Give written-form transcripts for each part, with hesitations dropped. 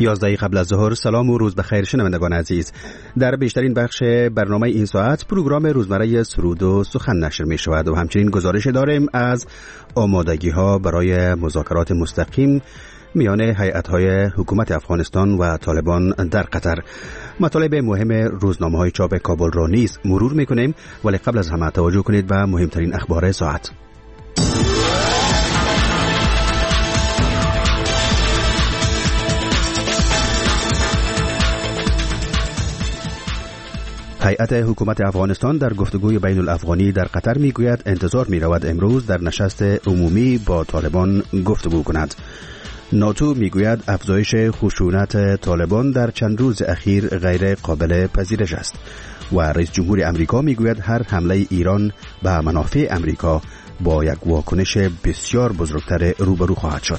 11 قبل از ظهر. سلام و روز بخیر شنوندگان عزیز. در بیشترین بخش برنامه این ساعت پروگرام روزمره سرود و سخن نشر می شود و همچنین گزارش داریم از آمادگی ها برای مذاکرات مستقیم میان هیئت‌های حکومت افغانستان و طالبان در قطر. مطالب مهم روزنامه‌های چاپ کابل را نیز مرور می‌کنیم، ولی قبل از همه توجه کنید به مهمترین اخبار ساعت. هیئت حکومت افغانستان در گفتگوی بین الافغانی در قطر میگوید انتظار می‌رود امروز در نشست عمومی با طالبان گفتگو کند. ناتو میگوید افزایش خشونت طالبان در چند روز اخیر غیر قابل پذیرش است و رئیس جمهور امریکا میگوید هر حمله ایران به منافع امریکا با یک واکنش بسیار بزرگتر روبرو خواهد شد.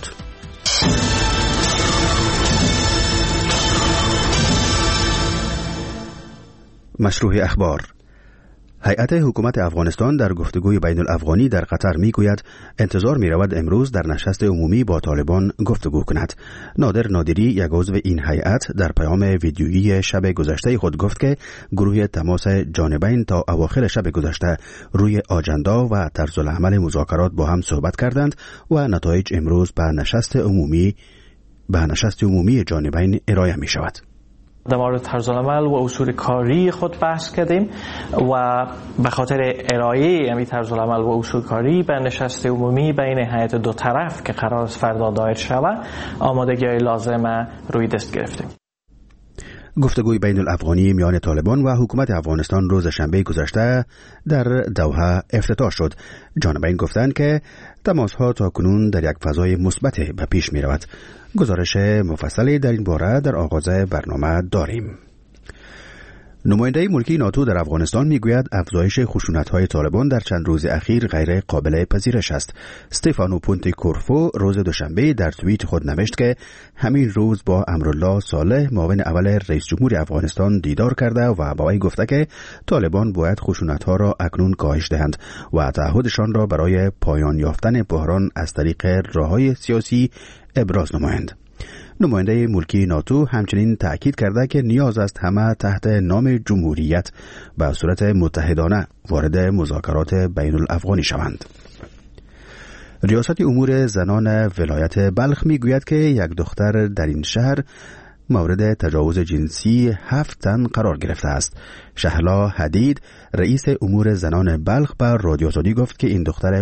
مشروع اخبار. هیئت حکومت افغانستان در گفتگوی بین الافغانی در قطر میگوید انتظار می‌رود امروز در نشست عمومی با طالبان گفتگو کند. نادر نادری، یک عضو این هیئت، در پیام ویدیویی شب گذشته خود گفت که گروه تماس جانبین تا اواخر شب گذشته روی آجندا و طرز العمل مذاکرات با هم صحبت کردند و نتایج امروز به نشست عمومی جانبین ارائه می شود. در مورد طرز العمل و اصول کاری خود بحث کردیم و به خاطر ارائه همین طرز العمل و اصول کاری به نشست عمومی بین هیئت دو طرف که قرار است فردا دایر شود آمادگی‌های لازم روی دست گرفتیم. گفتگوی بین الافغانی میان طالبان و حکومت افغانستان روز شنبه گذشته در دوحه افتتاح شد. جانبین گفتند که تماس‌ها تاکنون در یک فضای مثبت به پیش می رود. گزارش مفصلی در این باره در آغاز برنامه داریم. نماینده ملکی ناتو در افغانستان میگوید افزایش خشونت‌های طالبان در چند روز اخیر غیر قابل پذیرش است. استفانو پونتی کورفو روز دوشنبه در توییت خود نوشت که همین روز با امرالله صالح معاون اول رئیس جمهور افغانستان دیدار کرده و با وی گفته که طالبان باید خشونت‌ها را اکنون کاهش دهند و تعهدشان را برای پایان یافتن بحران از طریق راه‌های سیاسی ابراز نمایند. نماینده ملکی ناتو همچنین تأکید کرده که نیاز است همه تحت نام جمهوریت به صورت متحدانه وارد مذاکرات بین الافغانی شوند. ریاست امور زنان ولایت بلخ میگوید که یک دختر در این شهر مورد تجاوز جنسی 7 تن قرار گرفته است. شهلا حدید، رئیس امور زنان بلخ به رادیو آزادی گفت که این دختر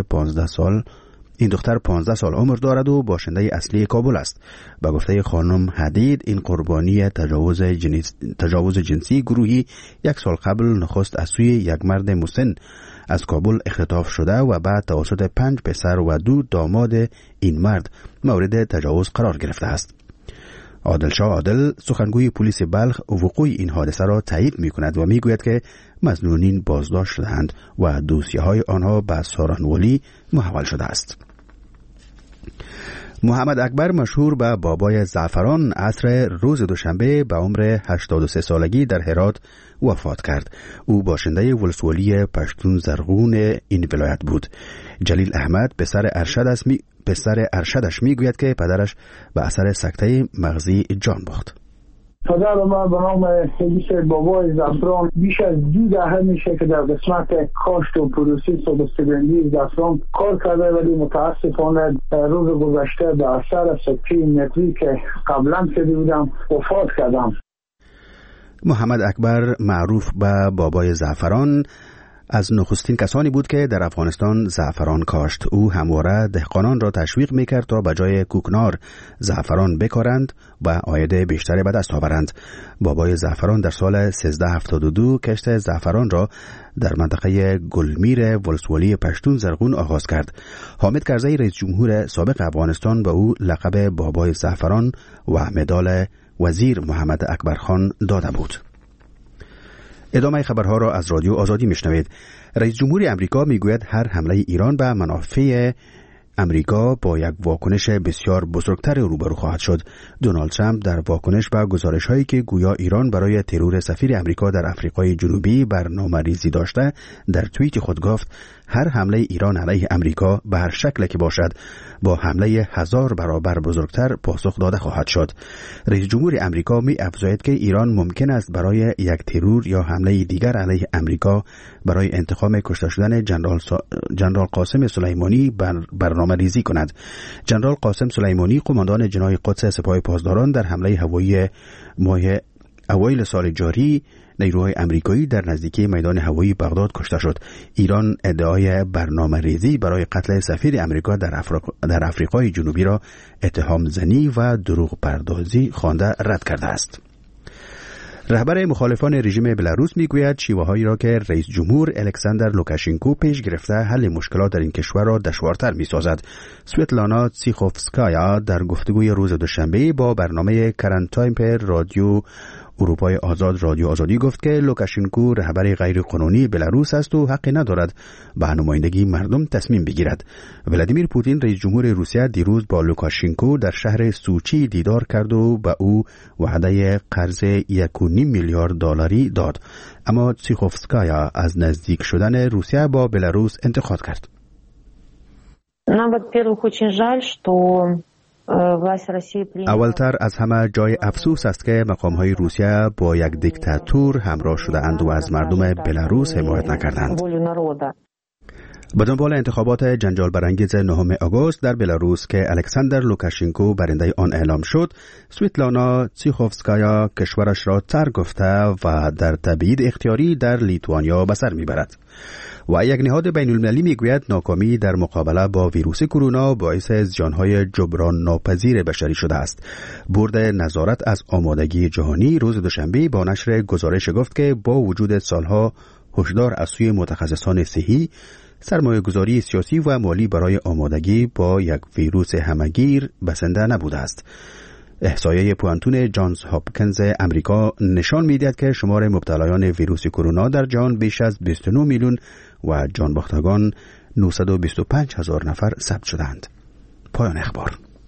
15 سال عمر دارد و باشنده اصلی کابل است. به گفته خانم حدید، این قربانی تجاوز جنسی گروهی 1 سال قبل نخست از سوی یک مرد مسن از کابل اختطاف شده و بعد توسط 5 پسر و 2 داماد این مرد مورد تجاوز قرار گرفته است. عادلشاه عادل، سخنگوی پلیس بلخ، وقوع این حادثه را تایید می‌کند و می‌گوید که مظنونین بازداشت شده‌اند و دوسیه‌های آنها به سارانولی محول شده است. محمد اکبر، مشهور به بابای زعفران، عصر روز دوشنبه به عمر 83 سالگی در هرات وفات کرد. او باشنده ولسوالی پشتون زرغون این ولایت بود. جلیل احمد، پسر ارشدش میگوید که پدرش به اثر سکته مغزی جان باخت. پدر من به نام بابای زعفران بیش از 2 دهه میشه که در قسمت کاشت و پروسس و بسته‌بندی زعفران کار کرده، ولی متاسفانه روز گذشته به اثر سکته مغزی که قبلا شده بودم وفات کردم. محمد اکبر، معروف به بابای زعفران، از نخستین کسانی بود که در افغانستان زعفران کاشت. او همواره دهقانان را تشویق میکرد تا به جای کوکنار زعفران بکارند و عاید بیشتری به دست آورند. بابای زعفران در سال 1372 کشت زعفران را در منطقه گلمیر ولسوالی پشتون زرغون آغاز کرد. حامد کرزی، رئیس جمهور سابق افغانستان، به او لقب بابای زعفران و مدال وزیر محمد اکبر خان داده بود. ادامه خبرها را از رادیو آزادی میشنوید. رئیس جمهور امریکا میگوید هر حمله ایران به منافع امریکا با یک واکنش بسیار بزرگتر روبرو خواهد شد. دونالد ترامپ در واکنش به گزارش‌هایی که گویا ایران برای ترور سفیر امریکا در آفریقای جنوبی برنامه‌ریزی داشته در توییت خود گفت هر حمله ایران علیه امریکا به هر شکل که باشد با حمله 1000 برابر بزرگتر پاسخ داده خواهد شد. رئیس جمهور امریکا می افزاید که ایران ممکن است برای یک ترور یا حمله دیگر علیه امریکا برای انتقام کشته شدن جنرال قاسم سلیمانی برنامه ریزی کند. جنرال قاسم سلیمانی قماندان جناح قدس سپاه پاسداران در حمله هوایی ماه اوایل سال جاری نیروهای امریکایی در نزدیکی میدان هوایی بغداد کشته شد. ایران ادعای برنامه ریزی برای قتل سفیر امریکا در آفریقای جنوبی را اتهام زنی و دروغ پردازی خوانده رد کرده است. رهبر مخالفان رژیم بلاروس میگوید شیوه‌هایی را که رئیس جمهور الکساندر لوکاشنکو پیش گرفته حل مشکلات در این کشور را دشوارتر می‌سازد. سویتلانا تسیخوفسکایا در گفتگوی روز دوشنبه با برنامه کرنت تایم رادیو اروپای آزاد رادیو آزادی گفت که لوکاشنکو رهبر غیر قانونی بلاروس است و حقی ندارد به نمایندگی مردم تصمیم بگیرد. ولادیمیر پوتین رئیس جمهور روسیه دیروز با لوکاشنکو در شهر سوچی دیدار کرد و به او وعده قرض 1.5 میلیارد دلاری داد. اما تسیخوفسکایا از نزدیک شدن روسیه با بلاروس انتقاد کرد. Нам, во-первых, очень жаль, что اولتر از همه جای افسوس است که مقام‌های روسیه با یک دیکتاتور همراه شده‌اند و از مردم بلاروس حمایت نکردند. به دنبال انتخابات جنجال برانگیز 9 آگوست در بلاروس که الکساندر لوکاشنکو برنده آن اعلام شد، سویتلانا تسیخوفسکایا کشورش را ترک گفته و در تبعید اختیاری در لیتوانیا به سر میبرد. و یک نهاد بین المللی میگوید ناکامی در مقابله با ویروس کرونا باعث زیانهای جبران ناپذیر بشری شده است. بورد نظارت از آمادگی جهانی روز دوشنبه با نشر گزارش گفت که با وجود سالها هشدار از سوی متخصصان صحی، سرمایه‌گذاری سیاسی و مالی برای آمادگی با یک ویروس همه‌گیر بسنده نبوده است. احصایه پوانتون جانز هاپکینز امریکا نشان می‌دهد که شمار مبتلایان ویروس کرونا در جهان بیش از 29 میلیون و جان باختگان 925,000 نفر ثبت شدند. پایان اخبار.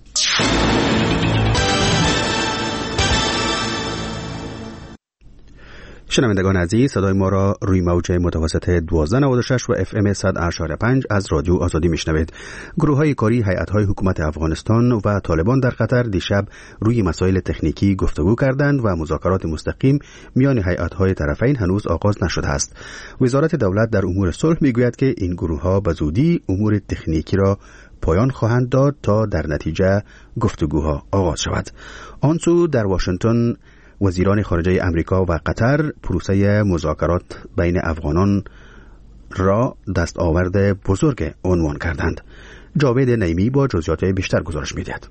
شنوندگان عزیز، صدای ما را روی موج متوسط 1296 و FM 100.5 از رادیو آزادی میشنوید. گروه‌های کاری هیئت‌های حکومت افغانستان و طالبان در قطر دیشب روی مسائل تکنیکی گفتگو کردند و مذاکرات مستقیم میان هیئت‌های طرفین هنوز آغاز نشده است. وزارت دولت در امور صلح میگوید که این گروه‌ها به زودی امور تکنیکی را پایان خواهند داد تا در نتیجه گفتگوها آغاز شود. آنسو در واشنگتن وزیران خارجه امریکا و قطر پروسه مذاکرات بین افغانان را دستاورد بزرگ عنوان کردند. جاوید نعیمی با جزئیات بیشتر گزارش می‌دهد.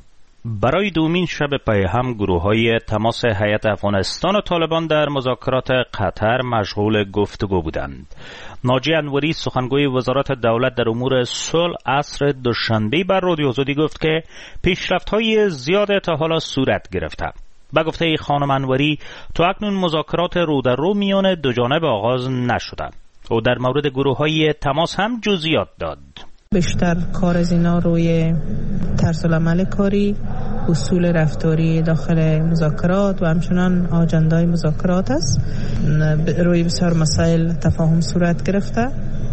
برای دومین شب پی هم گروه‌های تماس هیئت افغانستان و طالبان در مذاکرات قطر مشغول گفتگو بودند. ناجی انوری سخنگوی وزارت دولت در امور صلح عصر دوشنبه بر رادیو آزادی گفت که پیشرفت‌های زیاد تا حالا صورت گرفته. با گفته خانم انوری تا اکنون مذاکرات رو در رو میان دو جانب آغاز نشده. او در مورد گروه‌های تماس هم جزئیات داد. بیشتر کار از اینا روی طرز العمل کاری، اصول رفتاری داخل مذاکرات و همچنان آجندای مذاکرات است. روی بسیار مسائل تفاهم صورت گرفته.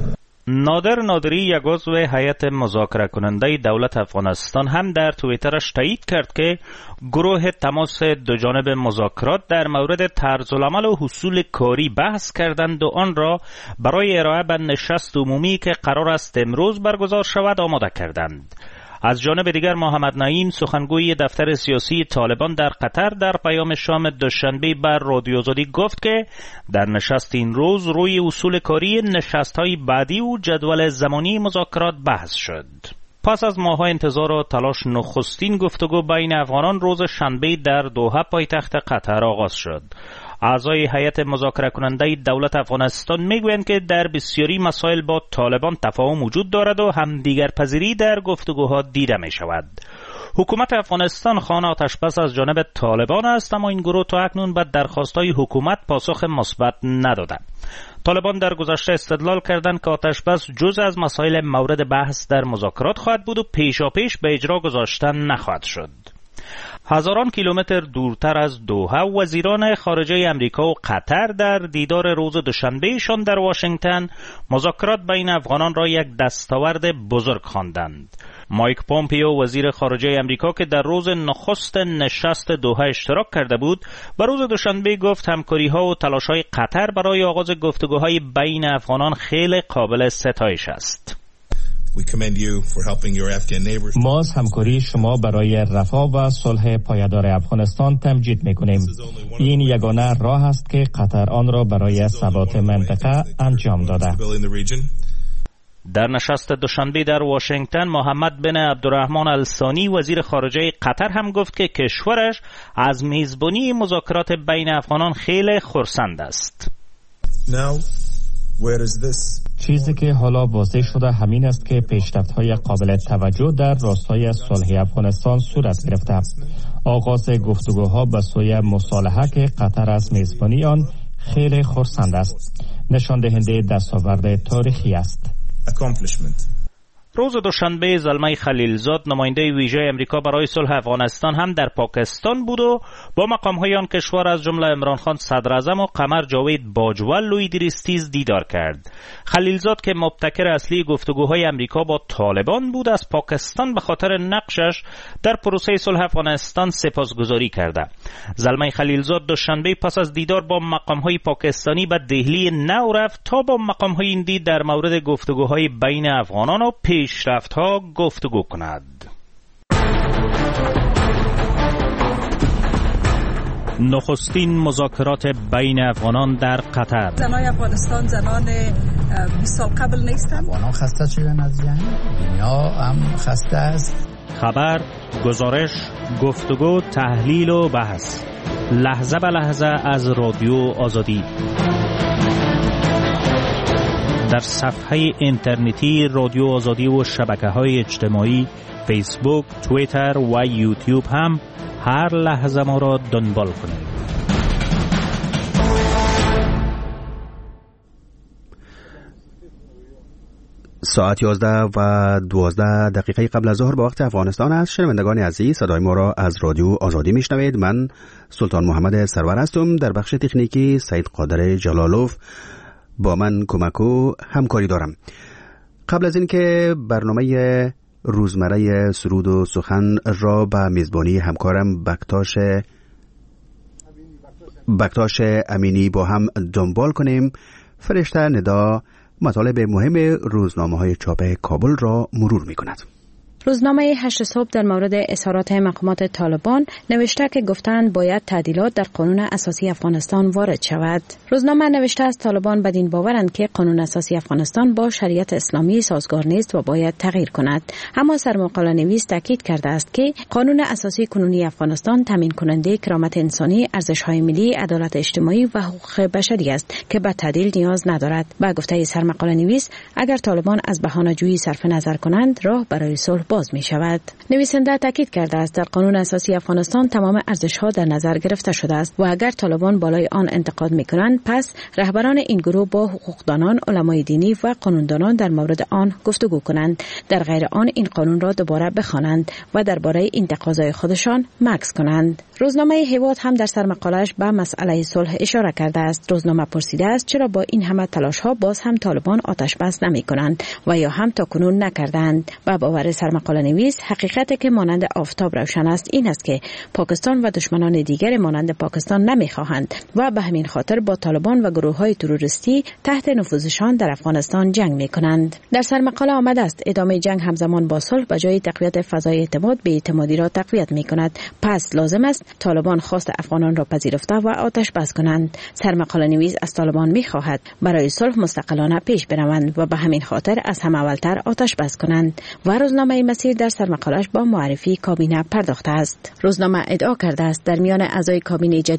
نادر نادری یک عضو هیئت مذاکره کننده دولت افغانستان هم در توییترش تایید کرد که گروه تماس دو جانب مذاکرات در مورد طرز العمل و اصول کاری بحث کردند و آن را برای ارائه به نشست عمومی که قرار است امروز برگزار شود آماده کردند. از جانب دیگر محمد نعیم سخنگوی دفتر سیاسی طالبان در قطر در پیام شام دوشنبه بر رادیو آزادی گفت که در نشست این روز روی اصول کاری نشست‌های بعدی و جدول زمانی مذاکرات بحث شد. پس از ماه‌ها انتظار و تلاش نخستین گفتگو بین افغانان روز شنبه در دوحه پایتخت قطر آغاز شد. اعضای هیئت مذاکره کننده دولت افغانستان میگویند که در بسیاری مسائل با طالبان تفاهم وجود دارد و همدیگر پذیری در گفتگوها دیده می شود. حکومت افغانستان خانه آتشبس از جانب طالبان است، اما این گروه تا اکنون به درخواست‌های حکومت پاسخ مثبت نداده. طالبان در گذشته استدلال کردند که آتش بس جز از مسائل مورد بحث در مذاکرات خواهد بود و پیشاپیش به اجرا گذاشتن نخواهد شد. هزاران کیلومتر دورتر از دوحه، وزیران خارجه امریکا و قطر در دیدار روز دوشنبهشان در واشنگتن مذاکرات بین افغانان را یک دستاورد بزرگ خواندند. مایک پومپیو وزیر خارجه امریکا که در روز نخست نشست دوحه اشتراک کرده بود، به روز دوشنبه گفت همکاری‌ها و تلاش‌های قطر برای آغاز گفتگوهای بین افغانان خیلی قابل ستایش است. ما از همکاری شما برای رفاه و صلح پایدار افغانستان تمجید می‌کنیم. این یگانه راه است که قطر آن را برای ثبات منطقه انجام داده. در نشست دوشنبه در واشنگتن، محمد بن عبدالرحمن الثانی وزیر خارجه قطر هم گفت که کشورش از میزبانی مذاکرات بین افغانان خیلی خرسند است. چیزی که حالا واضح شده همین است که پیشرفت‌های قابل توجه در راستای صلح افغانستان صورت گرفته. آغاز گفتگوها به سوی مصالحه که قطر از میزبانی آن خیلی خرسند است، نشان دهنده دستاورد تاریخی است. روز دوشنبه زلمه خلیلزاد نماینده ویژه امریکا برای صلح افغانستان هم در پاکستان بود و با مقام‌های آن کشور از جمله عمران خان صدر اعظم و قمر جاوید باجوه لویدریستیز دیدار کرد. خلیلزاد که مبتکر اصلی گفتگوهای امریکا با طالبان بود، از پاکستان به خاطر نقشش در پروسه صلح افغانستان سپاسگزاری کرده. زلمه خلیلزاد دوشنبه پس از دیدار با مقام‌های پاکستانی به دهلی نو رفت تا با مقام‌های هندی در مورد گفتگوهای بین افغانان و پیشرفت‌ها گفتگو کند. نخستین مذاکرات بین افغانان در قطر. زنان افغانستان زنان 20 سال قبل نیستند. افغانان خسته شدن از جنگ، دنیا هم خسته است. خبر، گزارش، گفتگو، تحلیل و بحث، لحظه به لحظه از رادیو آزادی. در صفحه اینترنتی رادیو آزادی و شبکه‌های اجتماعی فیسبوک، توییتر و یوتیوب هم هر لحظه ما را دنبال کنید. ساعت 11:12 قبل از ظهر به وقت افغانستان است. شنوندگان عزیز، صدای ما را از رادیو آزادی میشنوید. من سلطان محمد سرور هستم. در بخش تکنیکی سید قادر جلالوف با من کمک و همکاری دارم. قبل از اینکه برنامه روزمره سرود و سخن را به میزبانی همکارم بکتاش امینی با هم دنبال کنیم، فرشته ندا مطالب مهم روزنامه‌های چاپ کابل را مرور می‌کند. روزنامه 8 صبح در مورد اظهارات مقامات طالبان نوشته که گفتند باید تعدیلات در قانون اساسی افغانستان وارد شود. روزنامه نوشته است طالبان بدین باورند که قانون اساسی افغانستان با شریعت اسلامی سازگار نیست و باید تغییر کند. اما سرمقاله نویس تاکید کرده است که قانون اساسی کنونی افغانستان تامین کننده کرامت انسانی، ارزش‌های ملی، عدالت اجتماعی و حقوق بشری است که به تعدیل نیاز ندارد. با گفته سرمقاله نویس، اگر طالبان از بهانه‌جویی صرف نظر کنند، راه برای صلح باز می شود. نویسنده تاکید کرده است در قانون اساسی افغانستان تمام ارزش‌ها در نظر گرفته شده است و اگر طالبان بالای آن انتقاد می‌کنند، پس رهبران این گروه با حقوقدانان، علمای دینی و قانوندانان در مورد آن گفتگو کنند. در غیر آن این قانون را دوباره بخوانند و درباره این تقاضای خودشان مکث کنند. روزنامه هیواد هم در سرمقاله‌اش به مسئله صلح اشاره کرده است. روزنامه پرسیده است چرا با این همه تلاش‌ها باز هم طالبان آتش بس نمی‌کنند و یا هم تاکنون نکردند. با باور سرمقاله نویس، حقیقتی که مانند آفتاب روشن است این است که پاکستان و دشمنان دیگر مانند پاکستان نمی‌خواهند و به همین خاطر با طالبان و گروه‌های تروریستی تحت نفوذشان در افغانستان جنگ می‌کنند. در سرمقاله آمده است ادامه جنگ همزمان با صلح به جای تقویت فضای اعتماد به اعتمادی را تقویت می‌کند. پس لازم است طالبان خواست افغانان را پذیرفته و آتش بس کنند. سرمقاله نویس از طالبان می‌خواهد برای صلح مستقلانه پیش بروند و به همین خاطر از همه اولتر آتش بس کنند. و روزنامه مسیر در سرمقاله‌اش با معرفی کابینه پرداخته است. روزنامه ادعا کرده است در میان اعضای کابینه جدید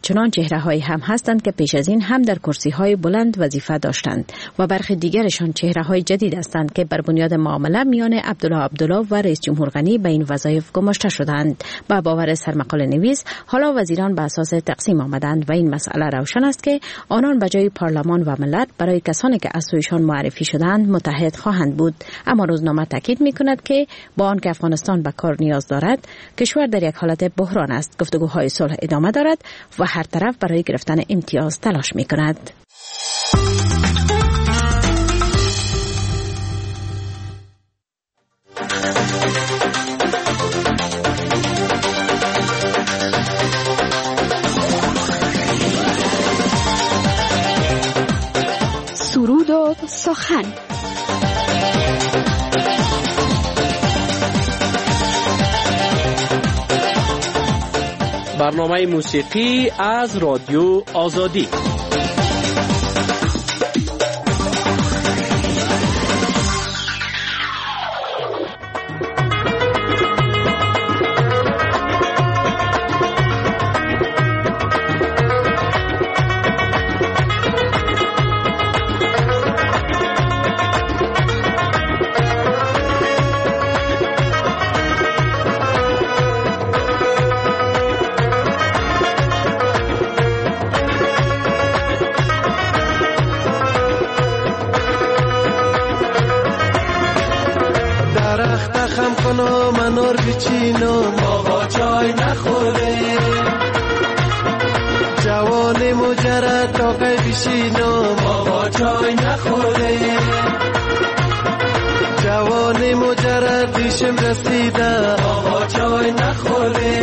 چنان چهره‌هایی هم هستند که پیش از این هم در کرسی‌های بلند وظیفه داشتند و برخی دیگرشان چهره‌های جدید هستند که بر بنیاد معامله میان عبدالله و رئیس جمهور غنی به این وظایف گماشته شدند. با باور سرمقاله نویس حالا وزیران به اساس تقسیم آمدند و این مسئله روشن است که آنان به جای پارلمان و ملت برای کسانی که از سویشان معرفی شدند متحد خواهند بود. اما روزنامه تاکید می‌کند که با آنکه افغانستان به کار نیاز دارد، کشور در یک حالت بحران است. گفتگوهای صلح ادامه دارد و هر طرف برای گرفتن امتیاز تلاش می‌کند. سرود و سخن. برنامه موسیقی از رادیو آزادی. منور بچینم بابا چای نخوره، جوان مجرد تاقه بشینم بابا چای نخوره، جوان مجرد دیشم رسیده بابا چای نخوره،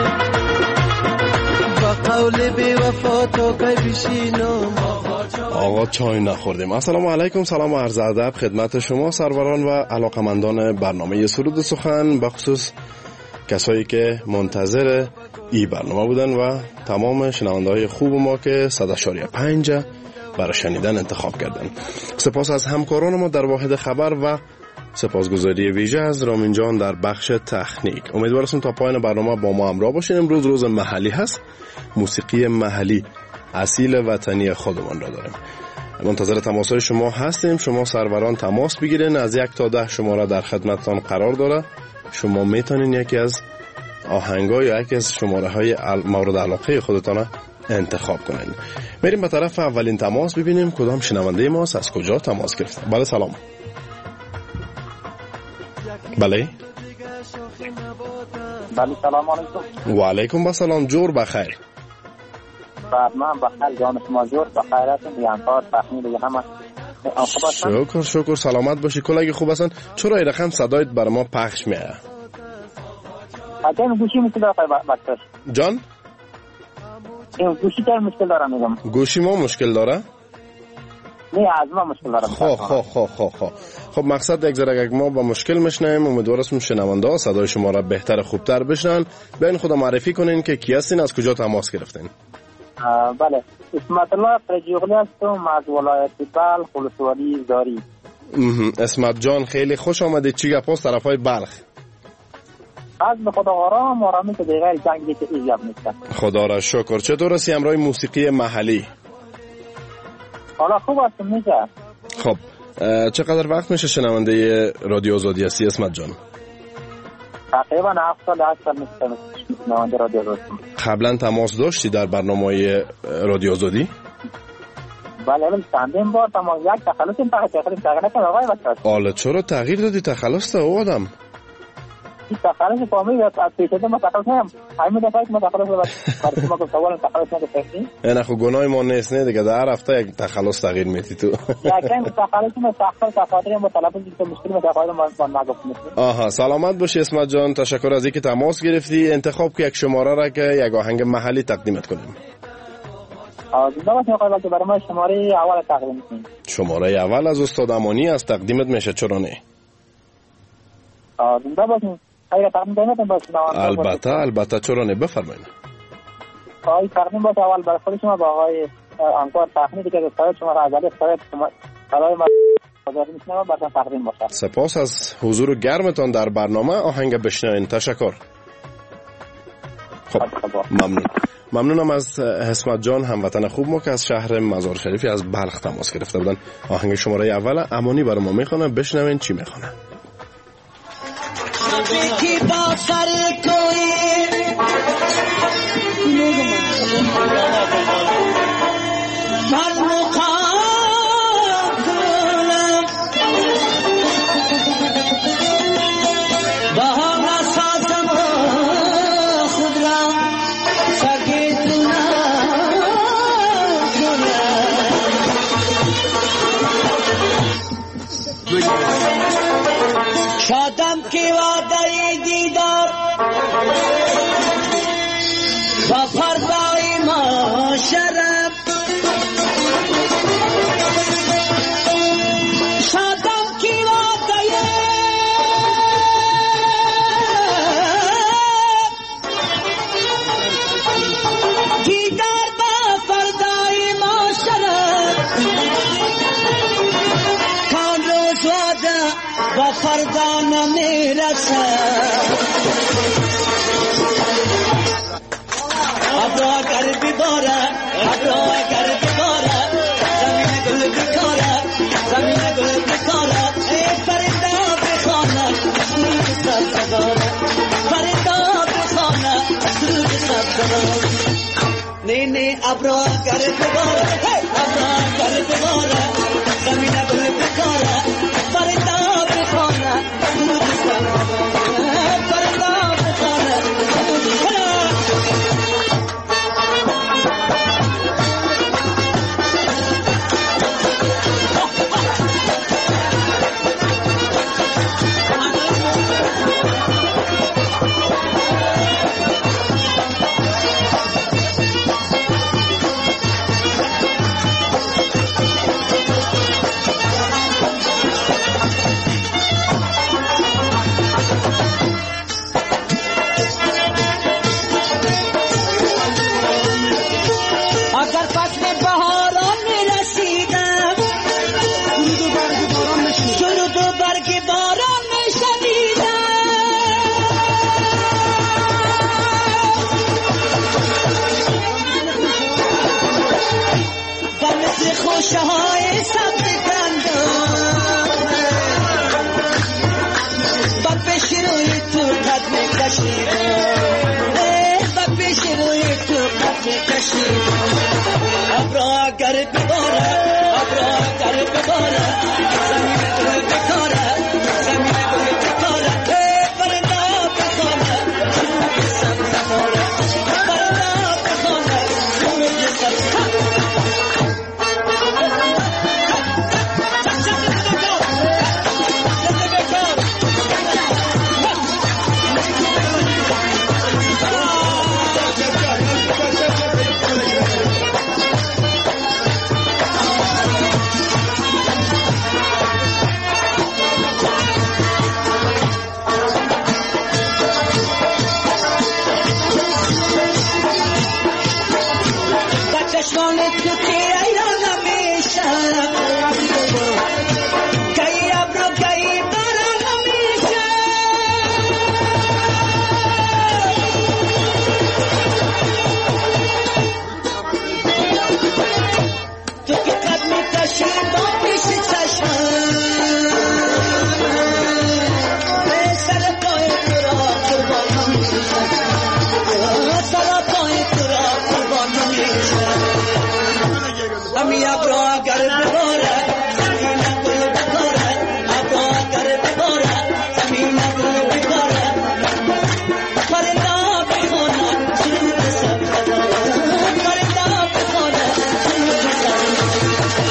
با قول بی وفا تاقه بشینم آقا چای نخوردیم. السلام علیکم، سلام و عرض ادب خدمت شما سروران و علاقمندان برنامه سرود سخن، بخصوص کسایی که منتظر این برنامه بودن و تمام شنونده‌های خوب ما که 100.5 برای شنیدن انتخاب کردن. سپاس از همکاران ما در واحد خبر و سپاسگزاری ویژه از رامین جان در بخش تکنیک. امیدوارم تا پایان برنامه با ما همراه باشین. امروز روز محلی هست، موسیقی محلی اصیل وطنی خودمان را داریم. منتظر تماس‌های شما هستیم. شما سروران تماس بگیرین، از 1 تا 10 شماره در خدمتتان قرار داره. شما میتونین یکی از آهنگ‌ها یا یکی از شماره‌های مورد علاقه خودتان انتخاب کنین. بریم به طرف اولین تماس ببینیم کدام شنونده ماست، از کجا تماس گرفته. بله سلام. بله سلام علیکم. و علیکم السلام. جور بخیر. من بخیر، جان شما جور بخیر هستم. بیانکار تخمین دیگه همه شکر سلامت باشی. کلاگی خوب هستن. چرا این رقم صدایت بر ما پخش میه؟ این گوشی مشکل داره بچه‌ش. جان؟ این گوشی در مشکل داره میگم. گوشی ما مشکل داره؟ نه از ما مشکل داره. خب مقصد یک ذره ما با مشکل میشنیم. امیدوارم شنونده ها صدای شما را بهتر خوبتر بشنن. بیاین خدا معرفی کنین که کی هستین، از کجا تماس گرفتین؟ بله، اسمت الله فرجیغلی هستم از ولایت بلخ ولسوالی زاری. اسمت جان خیلی خوش آمدید. چی گپ است طرفای بلخ؟ از به خدا آرامی که دیگه جنگی که ایجاب نیست. خدا را شکر. چطور هستی همراه موسیقی محلی؟ حالا خوب هستم میشه. خب چقدر وقت میشه شنونده رادیو آزادی هستی اسمت جان؟ تقریبا 7 سال میشه شنونده رادیو آزادی. قبلا تماس داشتی در برنامه رادیو آزادی؟ بله چندین بار تماس، یک تخلص نکنم آقای بچه. حالا چرا تغییر دادی تخلص او آدم؟ این تخلص فامیل از پیشده ما تخلص نیم. همین دفعه که ما تخلص برای شما که سوال تخلص نکنیم. نه خب گناه ما نیست نه دیگه، در هفته یک تخلص تغییر میدی تو. یکن تخلص ما تخاطر ما طلب که مشکل ما تخاطر ما نگفتیم. آها سلامت باشی اسمت جان. تشکر از اینکه تماس گرفتی. انتخاب که یک شماره را که یک آهنگ محلی تقدیمت کنیم. زنده باشین آقای بچه. برای ما شماره اول تقدیم کنیم. شماره اول از استاد امانی از تقدیمت میشه، چرا نه؟ زنده باشین. البته چرا نه، بفرمایید. آقای تقدیم باشه اول برای خود شما با آقای انکار تخمینی که استاد شما را عزلی استاد شما برای ما آزادی میشنم برای تقدیم باشه. سپاس از حضور گرمتان در برنامه. آهنگ بشنوین. تشکر. خب ممنون. ممنونم از حسمت جان، هموطن خوب ما که از شهر مزار شریفی از بلخ تماس گرفته بودن. آهنگ شماره اول امانی برای ما میخونه، بشنوین چی میخونه. شادم کی وعده دیدار و فردای ما شرم، شادم کی وعده دیدار و فردای ما شرم، کان روز وعده و فردا نمیرسد. ابرو اگر بباره، ابرو اگر بباره، زمین گل بکاره، زمین گل بکاره، ای فردا بخانه سرود سرزداره، فردا بخانه سرود سرزداره. نه نه ابرو اگر بباره، ابرو اگر بباره، زمین گل بکاره، فردا بخانه سرود سرزداره، فردا بخانه سرود سرزداره. خوشهای سبز کندم با پیش روی تو قدم کشیدم، با پیش روی تو قدم کشیدم. ابرو اگر بباره، ابرو اگر بباره، زمین گل بکاره، زمین گل بکاره، فردا بخانه سرود سبزداره، فردا بخانه سرود سبزداره. چشمان تو که ایران میشه، کهی ابرو کهی باران میشه، تو که قد میکشی با پیش چشمان، سر پای تو را قربان میشه، سر پای تو را قربان میشه. امی ابرو اگر بباره، زمین گل بکاره، ابرو اگر بباره، زمین گل بکاره، فردا بخونه سرود سبزداره، فردا بخونه سرود سبزداره.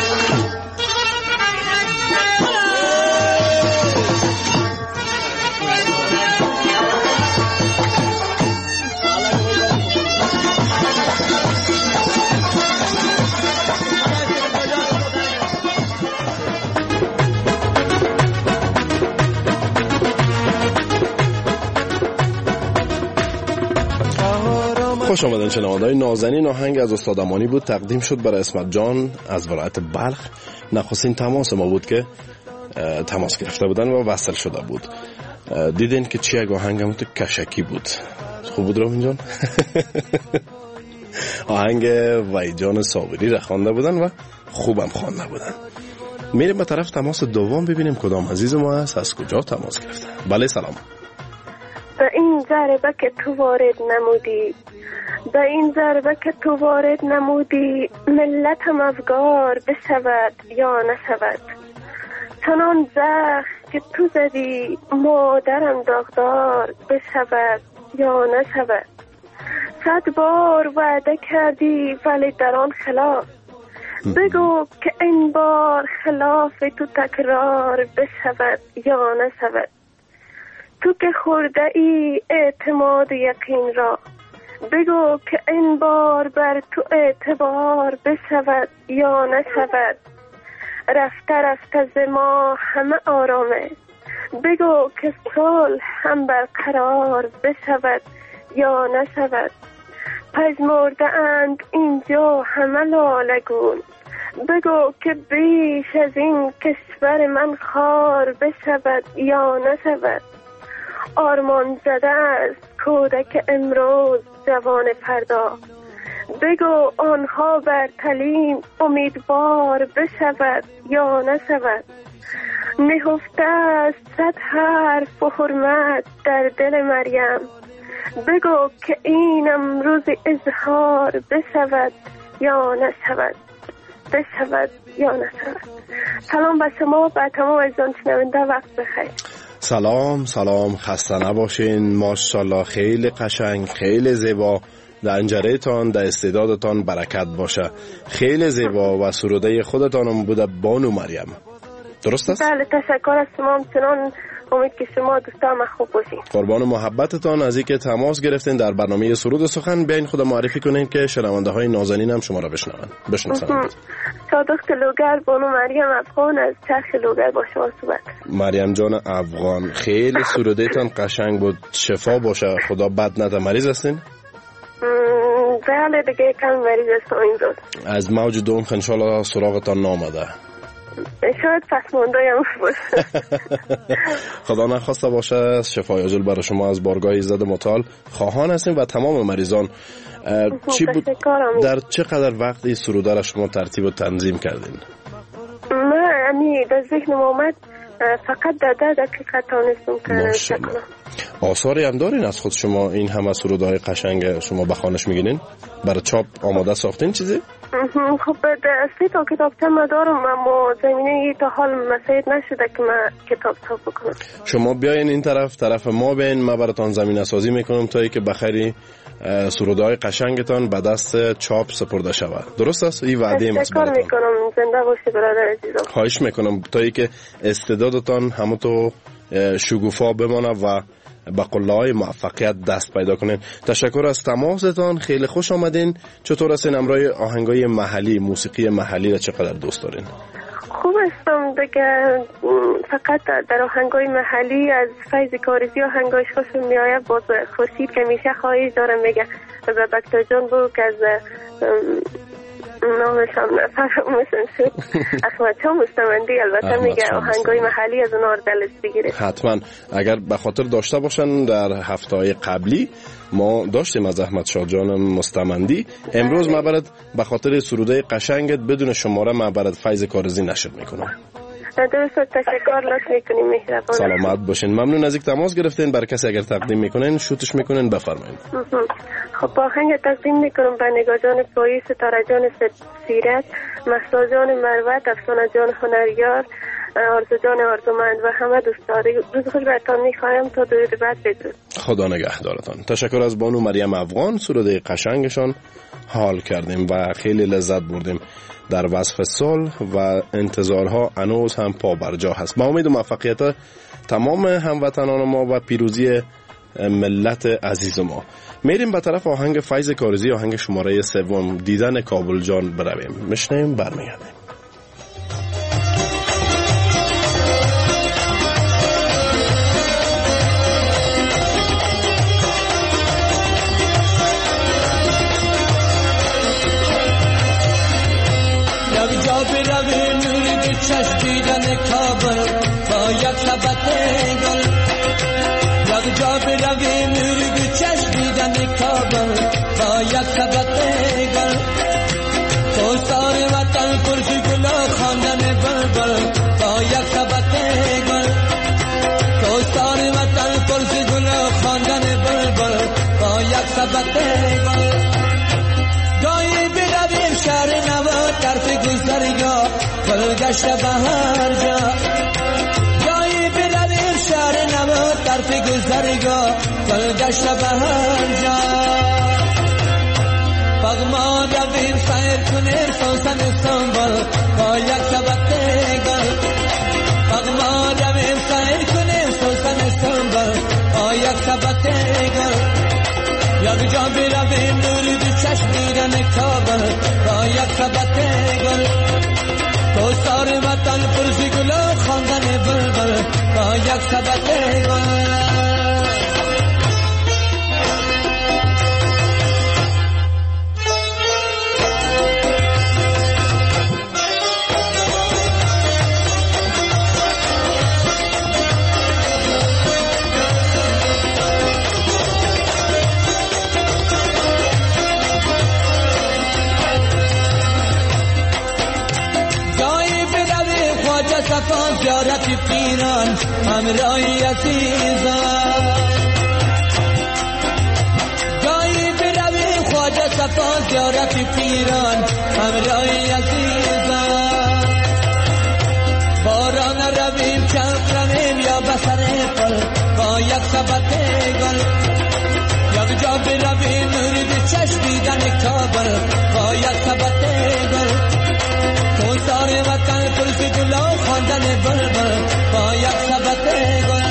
خوش آمدن شنونده‌های نازنین. آهنگ از استاد امانی بود، تقدیم شد برای اسمت جان از ولایت بلخ. نخستین تماس ما بود که تماس گرفته بودن و وصل شده بود. دیدین که چی یک آهنگ هم تو کشکی بود. خوب بود رومین جان؟ آهنگ ویجان صابری را خوانده بودن و خوبم خوانده بودن. میریم به طرف تماس دوم ببینیم کدام عزیز ما هست، از کجا تماس گرفته. بله سلام. به این ضربه که تو وارد نمودی، به این ضربه که تو وارد نمودی، ملتم افگار بشود یا نشود. چنان زخم که تو زدی مادرم داغدار بشود یا نشود. 100 بار وعده کردی ولی در آن خلاف، بگو که این بار خلاف تو تکرار بشود یا نشود. تو که خورده ای اعتماد یقین را، بگو که این بار بر تو اعتبار بشود یا نشود. رفته رفته ز ما همه آرامه، بگو که صلح هم برقرار بشود یا نشود. پژمرده اند اینجا همه لالگون، بگو که بیش از این کشور من خار بشود یا نشود. آرمان زده است کودک امروز جوان فردا، بگو آنها بر تعلیم امیدوار بشود یا نشود. نهفته است 100 حرف و حرمت در دل مریم، بگو که اینم روز اظهار بشود یا نشود. بشود یا نشود. سلام به شما، به تمام عزیزان شنونده، وقت بخیر. سلام، خسته نباشین. ماشاءالله خیلی قشنگ، خیلی زیبا. در انجریتان، در استعدادتان برکت باشه. خیلی زیبا و سروده خودتانم بوده بانو مریم. درست است؟ بله، تشکر از شما. همچنان امید که شما دوستان خوب باشین. قربان محبتتان. از اینکه تماس گرفتین در برنامه سرود سخن، بیاین خود معرفی کنین که شنونده های نازنین هم شما را بشناسند. صادق لوگر، بانو مریم افغان از چرخ لوگر با شما صحبت. مریم جان افغان، خیلی سرودتان قشنگ بود. شفا باشه، خدا بد نده. مریض هستین؟ بله دیگه کم مریض هستم این روز. از موج دوم انشالله سراغتان نامده. شاید پس ماندایم باشه. خدا نخواسته باشه. شفای عاجل برای شما از بارگاه ایزد متعال خواهان هستیم و تمام مریضان. چی بود در چقدر وقت این سروده را شما ترتیب و تنظیم کردین؟ من در ذهنم آمد، فقط در 10 دقیقه تانستم کردم. آثاری هم دارین از خود شما؟ این همه سروده های قشنگ شما بخوانش میگینین؟ برای چاپ آماده ساختین چیزی؟ خب 3 تا کتابچه ما دارم، اما زمینه تا حال مساعد نشده که من کتاب چاپ بکنم. شما بیاین این طرف ما بیاین، ما براتون زمینه سازی میکنم تا اینکه بخیری سروده های قشنگتان به دست چاپ سپرده شود. درست است؟ این وعده ما است. تشکر میکنم. زنده باشی برادر عزیزم. خواهش میکنم تا اینکه استعدادتان همونطور شگوفا بمانه و به قله‌های موفقیت دست پیدا کنین. تشکر از تماستان. خیلی خوش آمدین. چطور هستین؟ امرای آهنگای محلی، موسیقی محلی را چقدر دوست دارین؟ خوب هستم دیگه. فقط در آهنگای محلی از فیض کارزی آهنگاش خوشم میآید. باز خورشید که میشه خواهش دارم میگه از دکتر جان بود که از نامشم نفرموشن شد. احمد چا مستمندی البته میگه آهنگای محلی از اونها دلش بگیره. حتما اگر به خاطر داشته باشن در هفته‌های قبلی ما داشتیم از احمد شاه جان مستمندی. امروز ما برات به خاطر سروده قشنگت بدون شماره ما برات فیض کارزی نشر میکنم. درست، تشکر، لطف میکنیم، مهربان. سلامت باشین. ممنون از اینکه تماس گرفتین. برای کسی اگر تقدیم میکنین شوتش میکنین بفرمایید. خب آهنگ تقدیم میکنم به نگاه جان پایی، ستاره جان سیرت، مهسا جان مروت، افسانه جان هنریار، آرزو جان آرزومند و همه دوستاری. روز خوش براتون میخوایم تا درود بعد بدرود. خدا نگهدارتان. تشکر از بانو مریم افغان. سروده قشنگشان حال کردیم و خیلی لذت بردیم. در وصف صلح و انتظارها هنوز هم پا بر جا هست. با امید و موفقیت تمام هموطنان ما و پیروزی ملت عزیز ما. میریم به طرف آهنگ فیض کارزی، آهنگ شماره 3 دیدن کابل جان برویم. میشنیم برمیگردیم. چشمیدن کابل با یک لبت گل یک جا بروی مرگ چشمیدن کابل با یک سبت گل کوستار وطن پرچی گل خواندن بلبل با یک سبت گل کوستار وطن پرچی گل خواندن بلبل با یک سبت گل گاهی برویم شهر نو طرف گذرگاه گل گشت بهر جا گاهی برویم شهر نو طرف گذرگاه گل گشت بهر جا پغما رویم سیر کنیم سوسن استانبول با یک سبت گل پغما رویم سیر کنیم سوسن استانبول با یک سبت گل یک جا برویم نوری دو چشم دیدن کابل با یک سبت گل کوستار وطن پرزی گل خواندن بلبل با یک سبت گل زیارت پیران همراهی عزیزان جایی برویم خواجه صفا زیارت پیران همراهی عزیزان باران رویم چرخ رویم یا بسر پل با یک سبت گل یک جا برویم نوری به چشم دیدن کابل با یک سبت گل کوستار وطن پرسی گل خواندن بلبل با یک سبت گل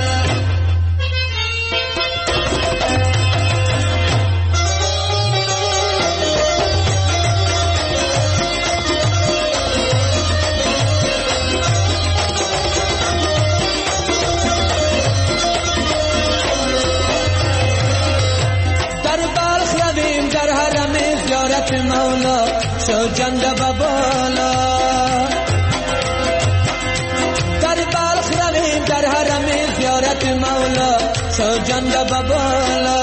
در بلخ رویم در حرم زیارت مولا شو جنگ بابالا در بلخ رویم در حرم زیارت مولا شو جنگ بابالا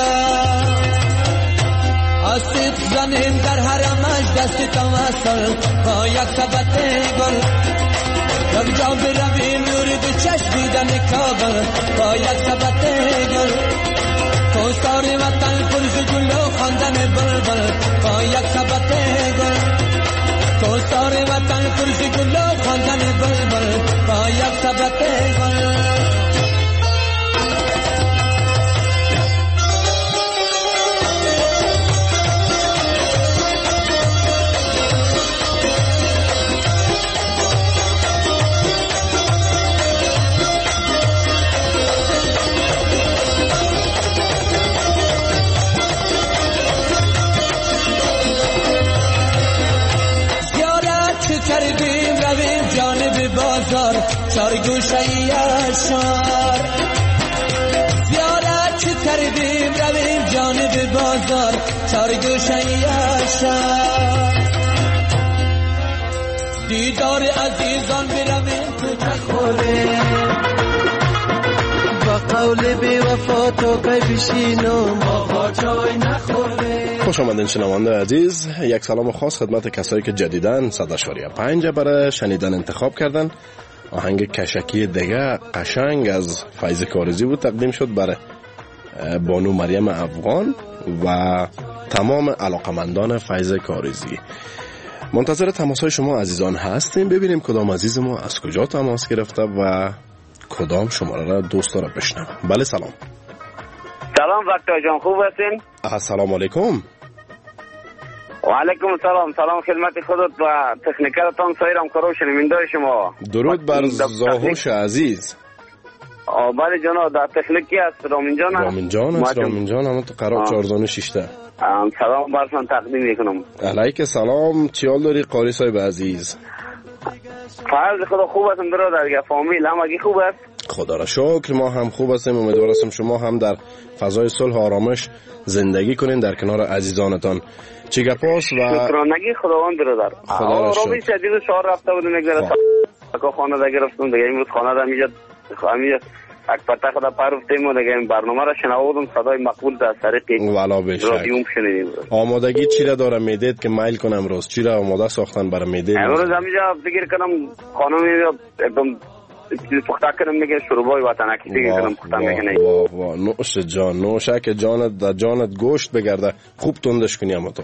آستیق زنیم در حرمش دست توسل با یک سبت گل یک جا برویم نوری دو چشم دیدن کابل با یک سبت گل کوستار وطن پرز گل خواندن بلبل با یک سبت گل کوستار وطن پرز گل خواندن بلبل با یک سبت گل کردیم رویم جانب بازار چار گوشه اشار زیارت چه کردیم رویم جانب بازار چار گوشه اشار دیدار عزیزان برویم تو نخوریم با قول بی وفا تو که بشینم با چای نخوریم. خوش آمدین شنونده عزیز، یک سلام خاص خدمت کسایی که جدیداً 100.5 برای شنیدن انتخاب کردن. آهنگ کشکی دیگه قشنگ از فیض کارزی بود، تقدیم شد برای بانو مریم افغان و تمام علاقمندان فیض کارزی. منتظر تماسهای شما عزیزان هستیم، ببینیم کدام عزیز ما از کجا تماس گرفته و کدام شماره را دوست داره بشنوه. بله سلام. سلام وقتا جان، خوب هستین؟ السلام علیکم. و علیکم السلام. سلام خدمت خودت و تکنیکرتان سایر همکاران شنونده شما. درود بر زاهوش عزیز. بله جناب، در تکنیکی است رامین جان. رامین جان هم تو قرار 406 سلام براتون تقدیم میکنم. علیک سلام. چی حال داری قاری صاحب عزیز؟ فضل خدا خوب هستم برادر، فامیل همگی خوب است؟ خدا را شکر ما هم خوب هستیم. امیدوار هستم شما هم در فضای صلح و آرامش زندگی کنین در کنار عزیزانتان. چی گپاس و شکرانگی خداوند برادر. آرامی شدید شهر رفته بودم یک ذره خانه ده گرفتم دیگه، امروز خانه ده میجد اکبر خدا پرفتیم و دیگه این برنامه را شنوادم، صدای مقبول در طریق والا بشک رادیوم شنیدیم. آمادگی چی را داره میدید که میل کنم روز؟ چی را آماده ساختن برای میدید؟ امروز همینجا فکر کنم خانم एकदम چیز پخته کنم میگه شوربای وطنکی فکر کنم پخته میکنه. واه نوش جان، نوشه که جانت در جانت گوشت بگرده، خوب تندش کنی. اما تو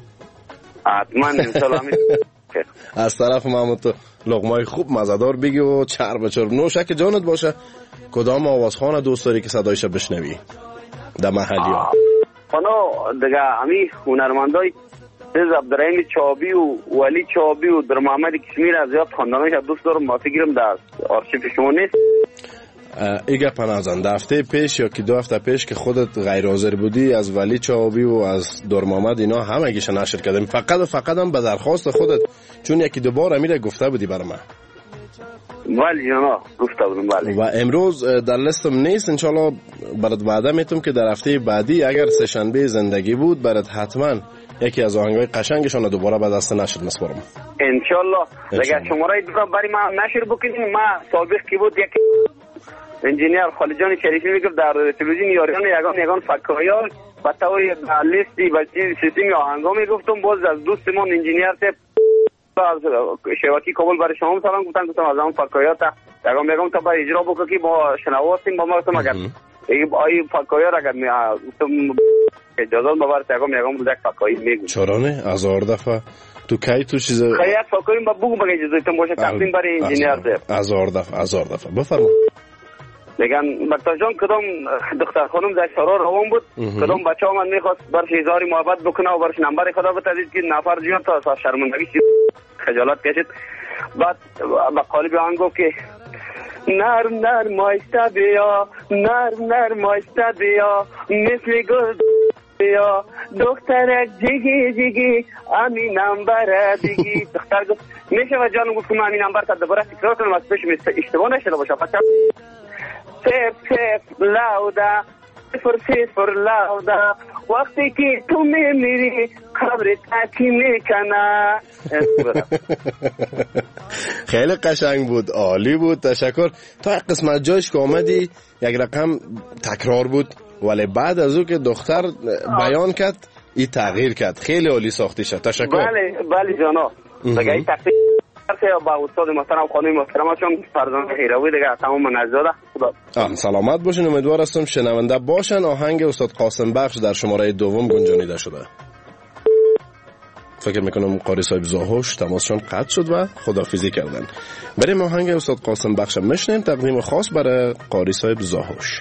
حتما انشالله از طرف ما تو لقمای خوب مزدار بگی و چرب چرب نوشه که جانت باشه. کدام آوازخانه دوست داری که صدایش بشنوی در محلی ها؟ خانو دیگه همی هنرمندای از عبدالرحیم چابی و ولی چابی و در محمد کشمیر از زیاد خواندنش دوست دارم. ما فکرم در آرشیف شما نیست. ایگه پنازن هفته پیش یا که 2 هفته پیش که خودت غیر حاضر بودی از ولی چابی و از در محمد اینا همگیش نشر کردیم، فقط هم به درخواست خودت، چون یکی دوباره میره گفته بودی برای من. ولی جانا گفته بودم ولی. و امروز در لستم نیست، انشالله برات وعده میتونم که در هفته بعدی اگر سه‌شنبه زندگی بود برات حتما یکی از آهنگای قشنگشون دوباره به دست نشر مسپارم انشالله. اگر شماره دیگه برای ما نشر بکنید، ما سابق کی بود یک انجینیر خالجان شریفی میگفت در تلویزیون یاریان یگان فکایا با توی لیستی با سیستم آهنگا میگفتم. باز از دوستمون انجینیر ته از شبکی کابل برای شما سلام گفتم از اون فکایات یگان تا با اجرا بکنی با شنواتیم با ما گفتم اگر ای فکایا را اگر اجازه ببرت یگان بود یک فکایی میگم چرانه از دفعه تو کی تو چیز خیلی فکایی با بگو بگه اجازه تم باشه تقدیم برای انجینیر ته از دفعه بفرما. میگن بکتا جان کدام دختر خانم در شرار روان بود، کدام بچه ها من میخواست برش اظهار محبت بکنه و برش نمبر خدا بتدید که نفر جیان تا شرمندگی خجالت کشید. بعد با قالب آن گفت که نرم مایسته بیا، نرم مایسته بیا، مثل گل بیا دخترک جیگی امی نمبر دیگی. دختر گفت میشه و جانم گفت که امی نمبر تا دوباره تکرار کنم از پیش اشتباه نشده باشه. صفر لاودا صفر لاودا وقتی که تو میمیری قبر تاکی میکنه. خیلی قشنگ بود، عالی بود، تشکر. تا قسمت جایش که آمدی یک رقم تکرار بود، ولی بعد از او که دختر بیان کرد این تغییر کرد. خیلی عالی ساختی شد، تشکر. بله جانا دیگه این تقدیم با استاد محترم خانم محترمشون فرزند هیروی دیگه تمام منزاده. خدا سلامت باشین. امیدوار هستم شنونده باشن. آهنگ استاد قاسم بخش در شماره 2 گنجانیده شده. فکر میکنم قاری صاحب زاهوش تماسشون قطع شد و خداحافظی کردن. بریم آهنگ استاد قاسم بخش میشنیم، تقدیم خاص برای قاری صاحب زاهوش.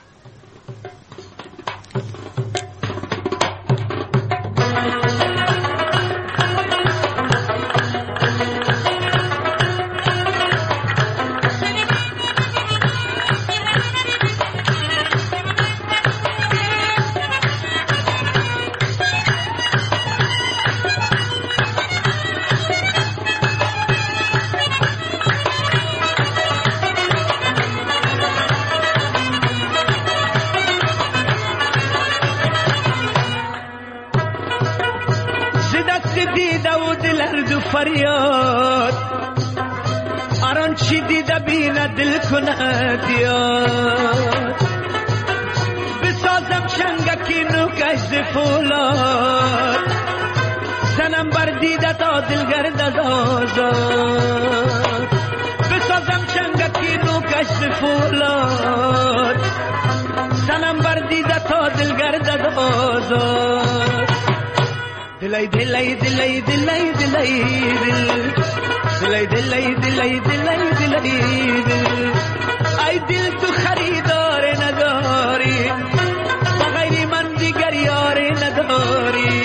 فریاد آران چی دیده بینه دل کند یاد بسازم شنگکی نوکش ز فولاد زنم بر دیده تا دلگرد از آزاد بسازم شنگکی نوکش ز فولاد زنم بر دیده تا دلگرد از آزاد دلای دلای دلای دلای دلای دلای دلای دلای دلای دلای ای دل تو خریدار نداری بغیر من دیگر یار نداری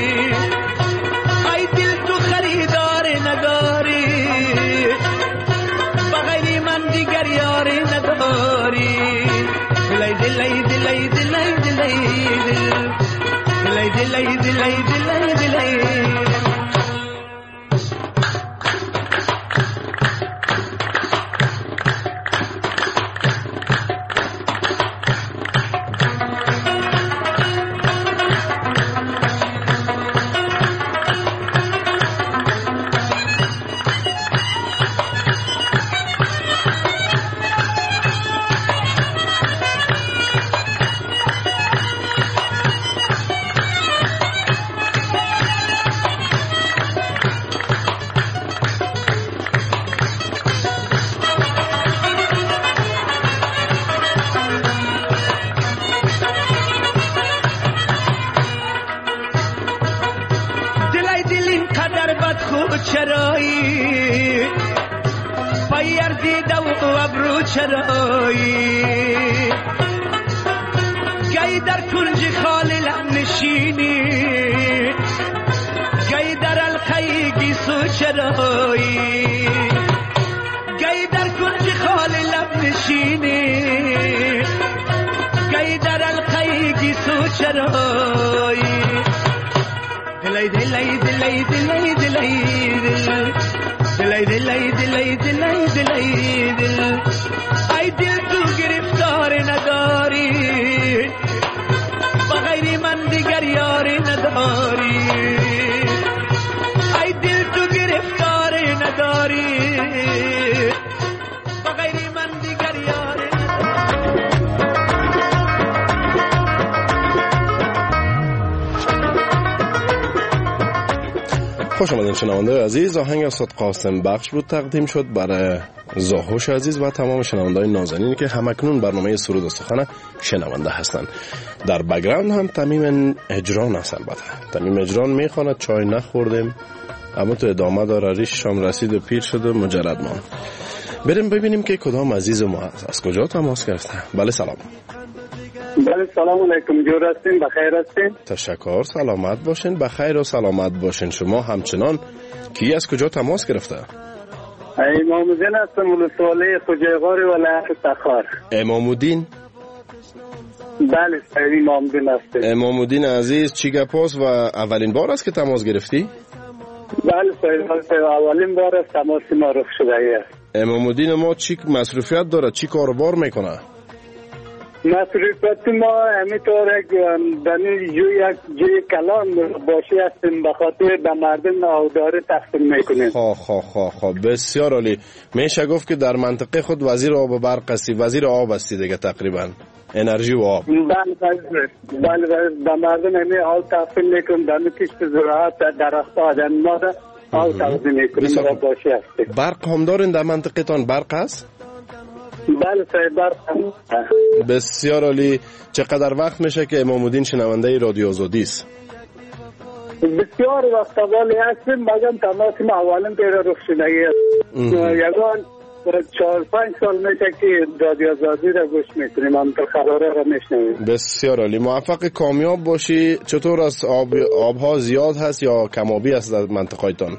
ای دل تو خریدار نداری بغیر من دیگر یار نداری دلای دلای دلای دلای دلای دلای خود چرایی پایر دیده و ابرو چرایی گی در کنج خالی لب نشینی گی در الخی گیسو چرایی گی در کنج خالی لب نشینی گی در الخی گیسو چرایی دلی دلی دلی دلی دلی دلی دلی دلی دلی دلی دل ای دل تو گرفتار نداری بغیر من دیگر یاری نداری ای دل تو گرفتار نداری بغیر من دیگر یاری خوش آمدین شنونده عزیز. آهنگ استاد قاسم بخش بود تقدیم شد برای زاهوش عزیز و تمام شنونده‌های نازنین که همکنون برنامه سرود و سخن شنونده هستند. در بک‌گراند هم تمیم اجران است. البته تمیم اجران میخواند چای نخوردیم اما تو ادامه داره ریش شام رسید و پیر شد و مجرد ما. بریم ببینیم که کدام عزیز ما هست، از کجا تماس گرفته. بله سلام. بله سلام علیکم، جور هستین؟ بخیر هستین؟ تشکر، سلامت باشین، بخیر و سلامت باشین. شما همچنان کی از کجا تماس گرفته؟ امام الدین هستم، ولسوالی خوجایغار ولایت تخار. امام الدین؟ بله امام الدین هستم. امام الدین عزیز چی گپاست و اولین بار است که تماس گرفتی؟ بله اولین بار است تماس ما رخ شده است. امام الدین ما چی مصروفیت داره، چی کاربار میکنه؟ مصروفیت ما همینطور دنی جوی کلام باشی هستیم، به خاطر به مردم آوداره تقسیم میکنیم. خواه بسیار عالی. میشه گفت که در منطقه خود وزیر آب و برق هستی، وزیر آب هستی دیگه تقریبا، انرژی و آب. بله به مردم همین آب تقسیم میکنیم، دنی کشت زراعت درخت آدم ما ده آب تقسیم میکنیم و باشی هستیم. برق هم دارین در منطقه تان؟ برق هست؟ بله برق بسیار عالی. چقدر وقت میشه که امام الدین شنونده رادیو آزادی است؟ بسیار وقت اولی هستیم، مگم تماس ما اولین پیدا رخ شده یکان 4-5 سال میشه که رادیو آزادی را گوش میکنیم، هم تا خبره را میشنویم. بسیار عالی، موفق کامیاب باشی. چطور است آبها زیاد هست یا کمابی است در منطقه تان؟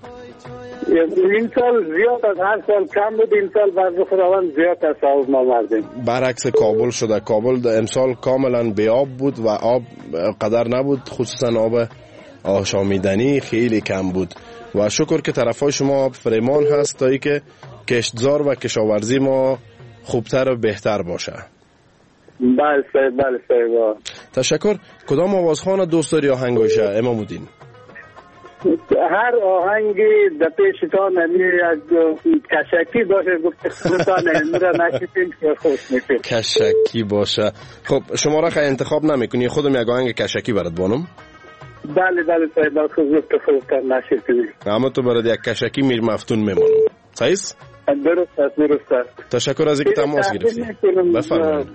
این سال زیاد است، هر سال کم بود، این سال بعض خداوند زیاد است آب ما مردم. برعکس کابل شده، کابل امسال کاملا بی آب بود و آب قدر نبود، خصوصا آب آشامیدنی خیلی کم بود و شکر که طرفای شما فریمان هست تا ای که کشتزار و کشاورزی ما خوبتر و بهتر باشه. بله صاحب. تشکر. کدام آوازخوان دوست داری آهنگایشه امام الدین؟ هر آهنگی در پیشتان از کشکی باشه، گفت خودتان را نشیدین که خوش میشه. کشکی باشه. خب شما را خیلی انتخاب نمیکنی، خودم یک آهنگ کشکی برات بانم؟ بله صاحب، خودتان نشیدین اما تو برات یک کشکی میر مفتون میمانم. صحیح است؟ درست است. تشکر از اینکه تماس گرفتی. بفرمایید.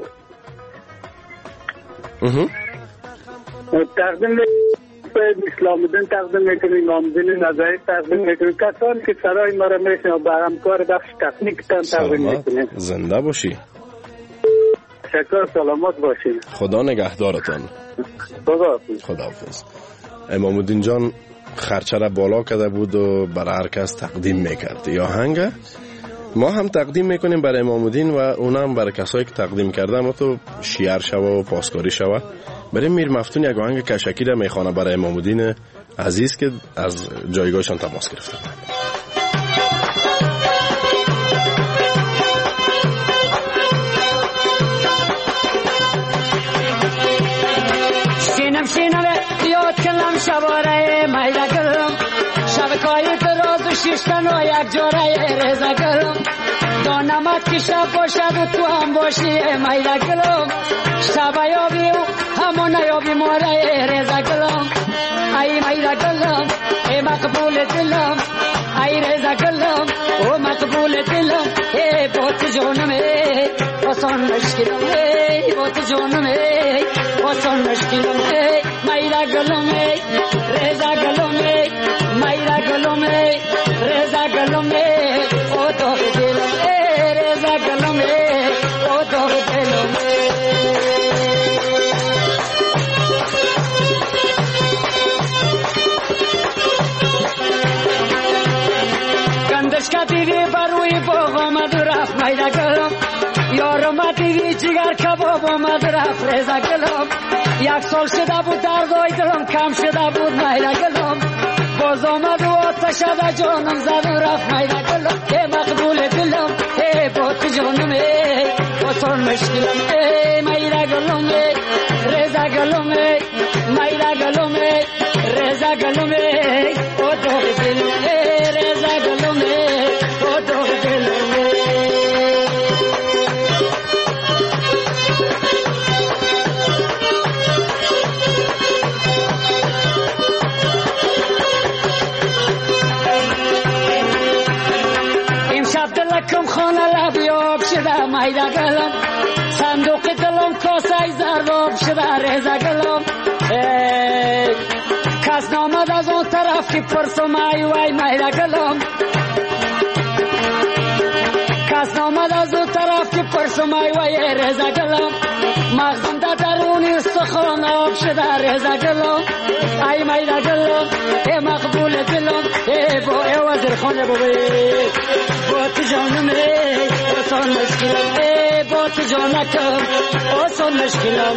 تقدیم اسلام الدین تقدیم میکنیم، امام الدین نظری تقدیم میکنیم، کسانی که سرای ما را میشنن و به همکار بخش تکنیک تقدیم میکنیم. زنده باشی. تشکر، سلامت باشی. خدا نگهدارتان. خداحافظ. امام الدین جان خرچه را بالا کرده بود و برای هر کس تقدیم میکرد. یا آهنگ ما هم تقدیم میکنیم برای امام الدین و اونم برای کسایی که تقدیم کرده، اما تو شیعر شوه و پاسکاری شوه. برای میر مفتون یک آهنگ کشکی را میخوانه برای امام الدین عزیز که از جایگاهشان تماس گرفته. سینم یاد کلم شباره میده گلم، شبکای دراز و شیشتن و یک جوره رزه گلم، دانمت که شب باشد و تو هم باشی میده گلم، شب یابی و همون یابی ماره رزه گلم، ای میده گلم ای مقبول دلم، ای رزه گلم او مقبول دلم، ای بوت جونم ای واسان مشکلم، ای بوت جونم ای واسان مشکلم، ای میده گلم ای رزه گلم ای میده گلم دیدی بروی باغ آمد و رفت میده گلم یارم دیدی جگر کباب آمد و رفت ریزه گلم 1 سال شده بود دردای دلم کم شده بود میده گلم باز آمد و آتش شده جانم زد و رفت میده گلم ای مقبول دلم ای با تو جانم ای با تو مشکلم ای میده گلم ای ریزه گلم ای میده گلم ای ریزه گلم ای با تو دلم ای ریزه گلم ای با تو دلم کم خانه لبیاب شده میده گلم صندوق دلم کاسه زرباب شده ریزه گلم کس نامد از اون طرف که پرسم ای وای میده گلم کس نامد از اون طرف که پرسم ای وای ریزه گلم مغزم در درونی سخن آب شده ریزه گلم ای میده گلم ای مقبول دلم ای با ای وزیر خانه بوی با تو جانم ای آسان مشکلم ای با تو جانکم آسان مشکلم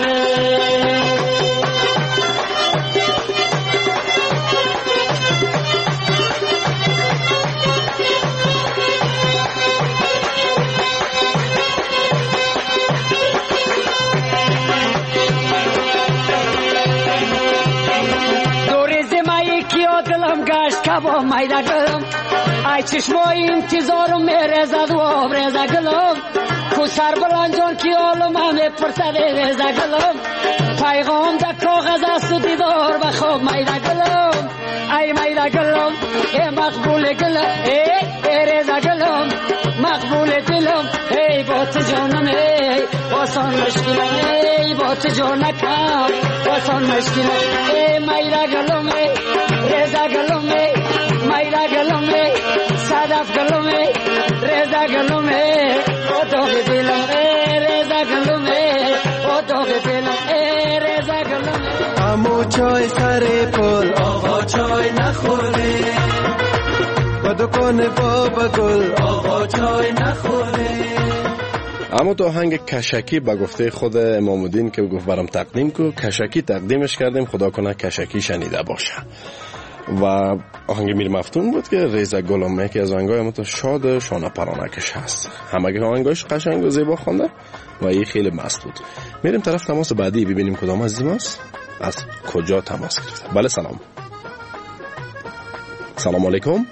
دلم گشت کبا میده گلم ای چشمای انتظارم میرزد و آبرزه گلم کو سر بلنجان کی آلم همه پرسد ریزه گلم پیغام در کاغذ است و دیدار بخواب میده گلم ای میده گلم ای مقبول گلم ای ریزه گلم مقبول دلم ای با تو جانم ای آسان مشکلم ای با تو جانکم آسان مشکلم ای میده گلم ای ریزه گلم ای میده گلم ای صدف گلم ای ریزه گلم ای او داغ دلم ای ریزه گلم ای او داغ دلم ای ریزه گلم ای امو چای سر پل آقا چای نخوره و دکان بابا گل آقا چای نخوره. اما تو آهنگ کشکی به گفته خود امام الدین که گفت برام تقدیم کو کشکی تقدیمش کردیم خدا کنه کشکی شنیده باشه و آهنگ میر مفتون بود که ریزه گلم که از آهنگای اما تو شاد شانه پرانکش هست همه آهنگایش قشنگ و زیبا خونده و این خیلی مست بود. میریم طرف تماس بعدی ببینیم کدام عزیز ماست از کجا تماس گرفته. بله سلام. سلام علیکم.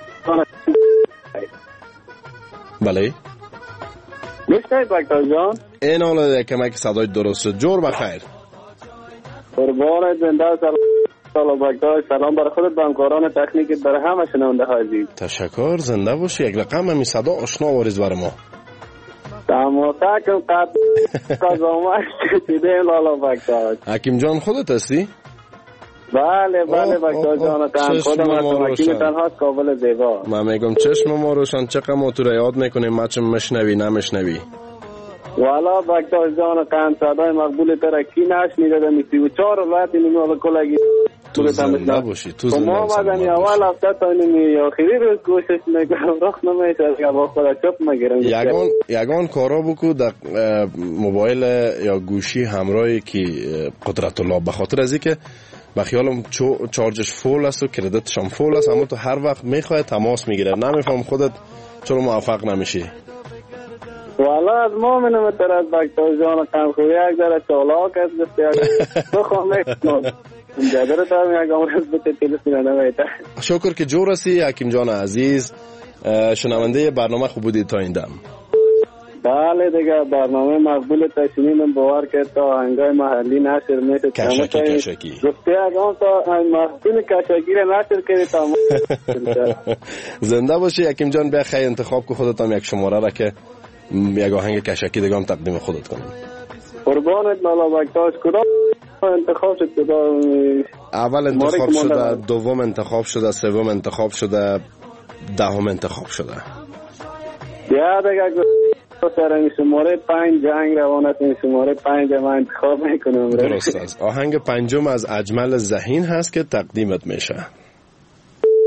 بله میشنید بکتر جان؟ این حالا کمک صدای درست شد. جور بخیر. قربان زنده سلام بکتر. سلام برای خودت و همکاران تکنیکت برای همه شنونده های عزیز. تشکر. زنده باشی. یک رقم همی صدا آشنا آوریز برای ما. تماسکم قضامش چیدیم لالا بکتر. حکیم جان خودت هستی؟ بله بله بکتر جان خودم هستم. حکیم تنها کابل زیبا. من میگم چشم ما روشن چقدر ما تو را یاد میکنیم ما چه مشنوی نمشنوی. والا بکتر جان قند صدای مقبول ترکی نشنیده دمی 34 ولایت نیمه به کلگی تو زنده باشی. تو زنده ما مدنی اول هفته تا نیمی آخری روز کوشش میکنم رخ نمیشه که با خدا چپ میگیرم. یگان کارا بکو در موبایل یا گوشی همراهی که قدرت الله به خاطر از اینکه به خیالم چارجش فول است و کردیتش هم فول است اما تو هر وقت میخوای تماس میگیره نمیفهم خودت چرا موفق نمیشی. والا از ما منم تراد بکتر جان کم خوبی یک ذره چالاک است بسیار تو خواهم جادر تا میگم راست به تلفن نمیاد. شکر که جور هستی حکیم جان عزیز. شنونده برنامه خوب بودید تا این دم. بله دیگه برنامه مقبول تشنیدم باور که تا هنگای محلی نشر میشه کشکی گفته اگه تا محسن کشکی را نشر کنی تمام. زنده باشی حکیم جان. بخیر انتخاب که خودت هم یک شماره را که یک آهنگ کشکی دیگه هم تقدیم خودت کنم. قربانت لالا بکتاش کدام انتخاب شد؟ اول انتخاب شده، دوم انتخاب شده، سوم انتخاب شده، دهم انتخاب شده. یا دیگه سر این شماره 5 جنگ روان است. این شماره 5 من انتخاب میکنم. درست است. آهنگ پنجم از اجمل ذهین هست که تقدیمت میشه.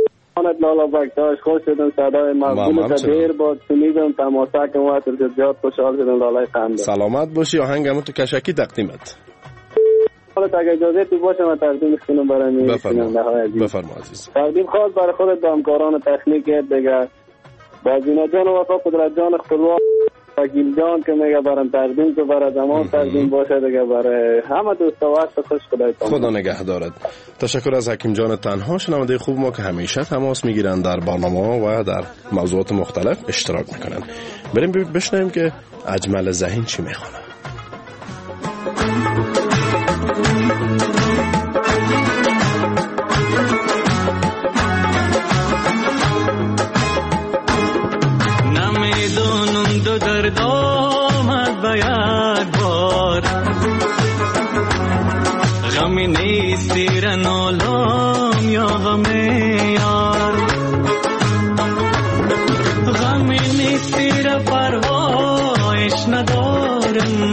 جانت لالا بکتاش خوش شدم صدای مقبول دیر بود شنیدم تماسا که وقت زیاد خوشحال شدم لالای خنده سلامت باشی آهنگمو تو کشکی تقدیمت حالا اگه اجازه تو باشه من تقدیمش کنم برای بفرما عزیز تقدیم خاص برای خودت و همکاران تکنیکت دیگه بازینا جان و وفا قدرت جان اختلوا وکیل جان که میگه برام تقدیم تو برای زمان تقدیم باشه دیگه برای همه دوستاوست خوش خدا نگه دارد. تشکر از حکیم جان تنها شنونده خوب ما که همیشه تماس میگیرن در برنامه و در موضوعات مختلف اشتراک میکنن. بریم بشنویم که اجمل ذهین چی میخونه. درد آمد باید بار غمی نیست زیر نالام یا غم یار غمی نیست زیر پرهایش ندارم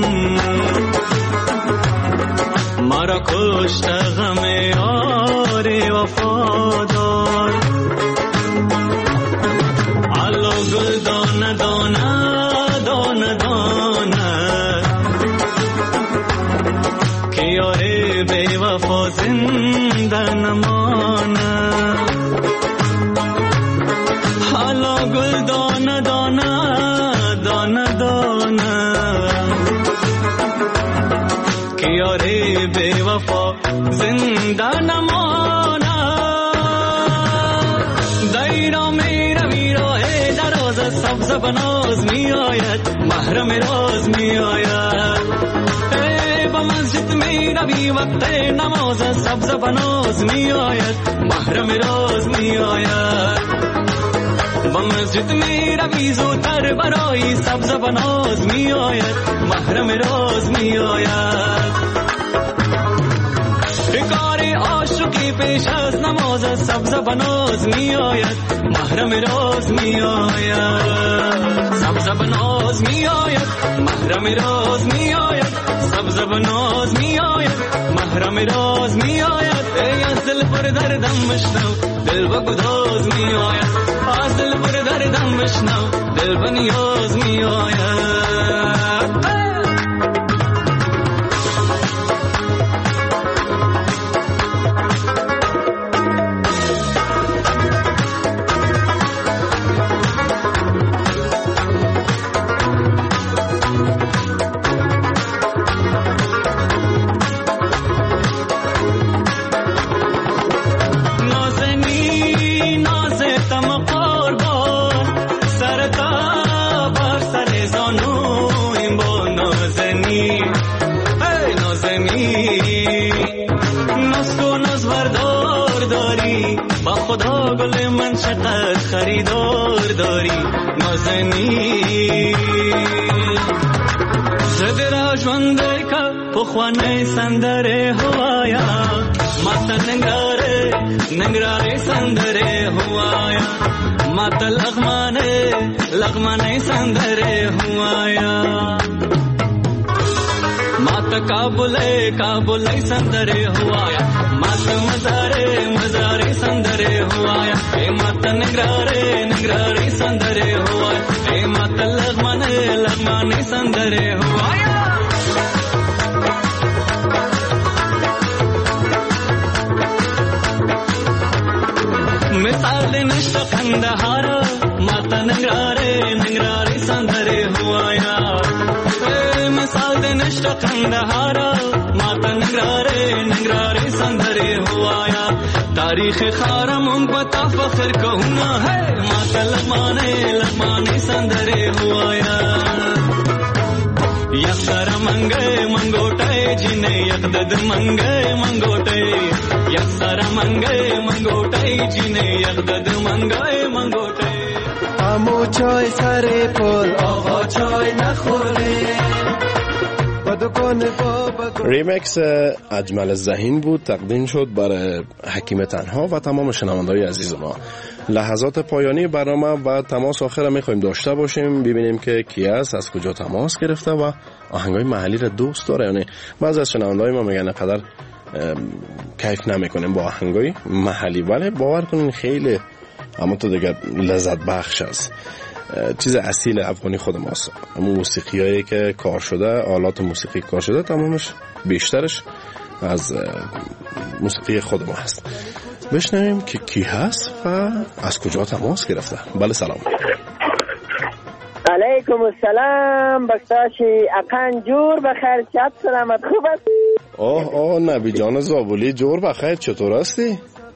مرا کشت غم یار وفادار علو گل دانه دانه دانه دانه که یاره بی وفا زنده نمانه حالا گل دانه دانه دانه دانه که یاره بی وفا زنده نمانه دیرا میره میره دراز سبز بناز می آید محرم راز می آید با مسجد می روی وقت نماز سبز بناز می آید محرم راز می آید با مسجد می روی زودتر برای سبز بناز می آید محرم راز می آید کار عاشقی پیش از نماز سبز بناز می آید محرم راز می آید سبز بناز می آید محرم راز می آید سبز بناز می آید محرم راز می آید ای از دل پر دردم بشنو دل با گداز می آید از دل پر دردم بشنو دل با نیاز می آید خدا گل من چقدر خریدار داری نازنی زدرا جونده که پخوانه سندره هوایا مات ننگراره سندره هوایا مات لغمانه سندره هوایا مات کابل سندره هوایا مات مزاره سندره هوایا اے مات نگراره سندره هوایا اے مات لغمانه سندره هوایا مثال نشت قندهارا مات نگراره سندره هوایا مثال نشت قندهارا مات نگراره سندره هوایا تاریخ خارم پتا فخر کہنا ہے مات لغمانے سندرے ہوایا یک سر منگوٹے جنہیں یک دد منگوٹے یک سر منگوٹے جنہیں یک دد منگوٹے امو چای سر پل آقا چای نخوره ریمکس اجمل ذهین بود تقدیم شد برای حکیم تنها و تمام شنونده‌های عزیز ما. لحظات پایانی برنامه و تماس آخر میخوایم داشته باشیم ببینیم که کی است از کجا تماس گرفته و آهنگای محلی را دوست داره. یعنی بعضی از شنونده‌های ما میگن قدر کیف نمیکنیم با آهنگای محلی، ولی باور کنین خیلی اما تو دیگر لذت بخش است. چیز اصیل افغانی خود ماست. اما موسیقی هایی که کار شده، آلات موسیقی کار شده، تمامش بیشترش از موسیقی خود ما هست. بشنویم که کی هست و از کجا تماس گرفته. بله سلام. علیکم السلام. بختاشی اقن جور بخیر، چت سلامت خوب است؟ آه نبی جان زابلی جور بخیر، چطور هستی؟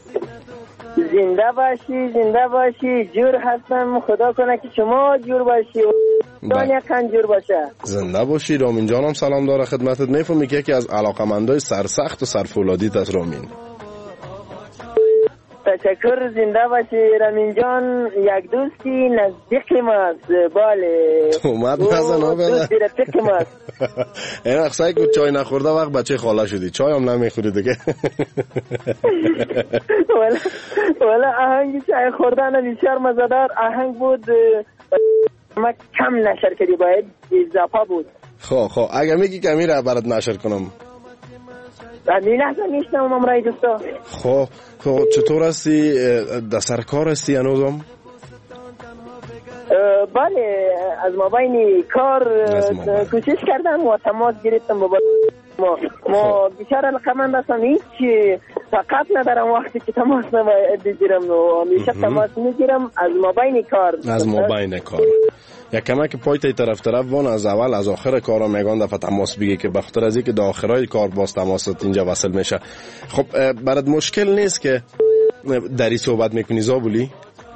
زنده باشی جور هستم. خدا کنه که شما جور باشی و دنیا کن جور باشه. زنده باشی. رامین جانم سلام داره خدمتت. میفهمی که یکی از علاقمندای سرسخت و سرفولادیت از رامین. تشکر. زنده باشی رامین جان، یک دوستی نزدیک ماست. بله اومد نزن ها بله دوستی رفیق ماست. این اقصایی که چای نخورده وقت بچه خاله شدی، چای هم نمیخوری دیگه. ولی آهنگی چای خوردن بسیار مزدار آهنگ بود. ما کم نشر کردی، باید اضافه بود. خب اگه میگی کمی را برات نشر کنم. این لحظه میشنم امرای دوستا. خب چطور هستی؟ در سر کار هستی هنوزم؟ بله از مابین کار کوشش کردم و تماس گرفتم با ما بیشتر علاقمند هستم. هیچ فقط ندارم وقتی که تماس بگیرم و همیشه تماس میگیرم از مابین کار. از مابین کار یک کمک پای طرف وان از اول از آخر کارا میگن دفعه تماس بگی که بخاطر از اینکه در آخرای کار باز تماست اینجا وصل میشه. خب برات مشکل نیست که دری صحبت میکنی زابولی؟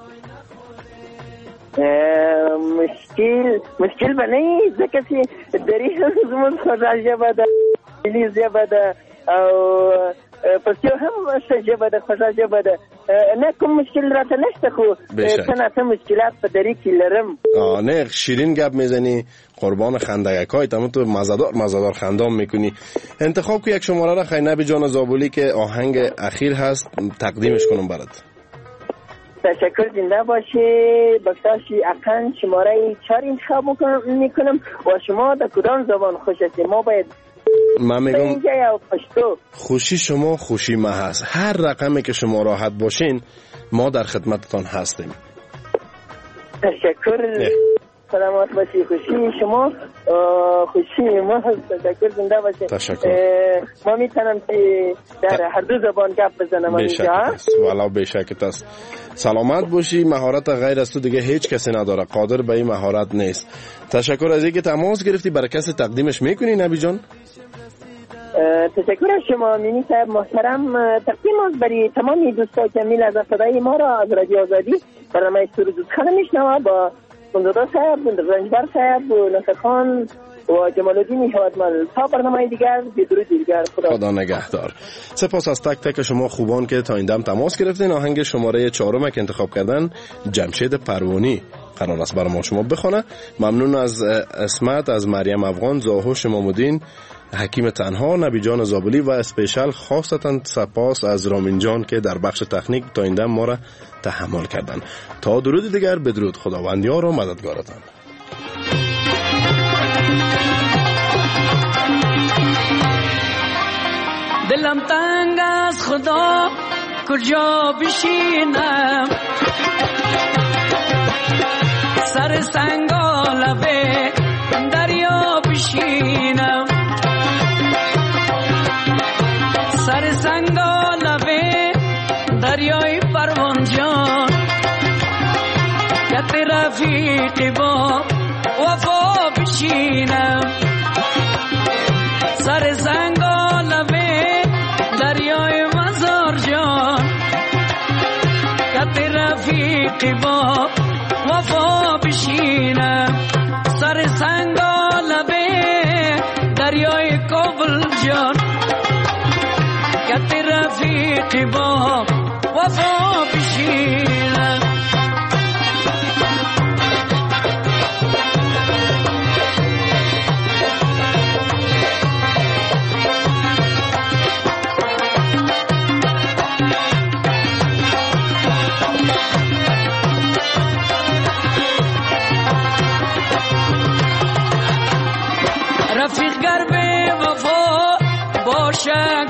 مشکل بنی کسی دری زمون خرجه بده لیزه بده او پسیو هم شجه بده خرجه بده نه کم مشکل را نشته خو تنها مشکلات په دری کې لرم. نه شیرین گپ میزنی، قربان خندگکای تمام تو مزادار خندام میکنی. انتخاب که یک شماره را خیلی نبی جان زابولی که آهنگ اخیر هست تقدیمش کنم برات. تشکر. زنده باشی. بختاشی اقن شماره 4 انتخاب میکنم و شما در کدام زبان خوش هستی؟ ما باید من میگم خوشی شما خوشی ما هست. هر رقمی که شما راحت باشین ما در خدمتتان هستیم. تشکر. سلامت باشی. خوشی شما خوشی ما هست. تشکر. زنده باشی. تشکر. ما میتونم که در هر دو زبان گپ بزنم اینجا. والا بشکت است. سلامت باشی. مهارت غیر از تو دیگه هیچ کسی نداره، قادر به این مهارت نیست. تشکر از اینکه تماس گرفتی. برای کسی تقدیمش میکنی نبی جان؟ تشکر از شما مینی صاحب محترم. تقدیم از برای تمامی دوستا که میل از صدای ما را از رادیو آزادی برنامه سرود خانه میشنوه با بندردا صاحب، رنجبر صاحب و نصر خان و جمال الدین حوادمال تا برنامه دیگر بدرود دیگر. خدا نگهدار. سپاس از تک تک شما خوبان که تا این دم تماس گرفتین. آهنگ شماره 4 که انتخاب کردن جمشید پروانی قرار است برای ما شما بخونه. ممنون از اسمت، از مریم افغان، زاهوش امام‌الدین، حکیم تنها، نبی جان زابلی و اسپیشال خاصتا سپاس از رامین جان که در بخش تکنیک تا این دم ما را تحمل کردن. تا درود دیگر بدرود. خداوندیار و مددگارتان. دلم تنگ از خدا کجا بشینم، سر سنگال به دریا بشینم، سر سنگال به دریای پروان جان که رفیقی با وفا بشینم، سر سنگال به دریای مزار جان که رفیقی با وفا بشینم، سر سنگال به دریای کابل جان که رفیقی با وفا بشینم. رفیق گر به وفا باشد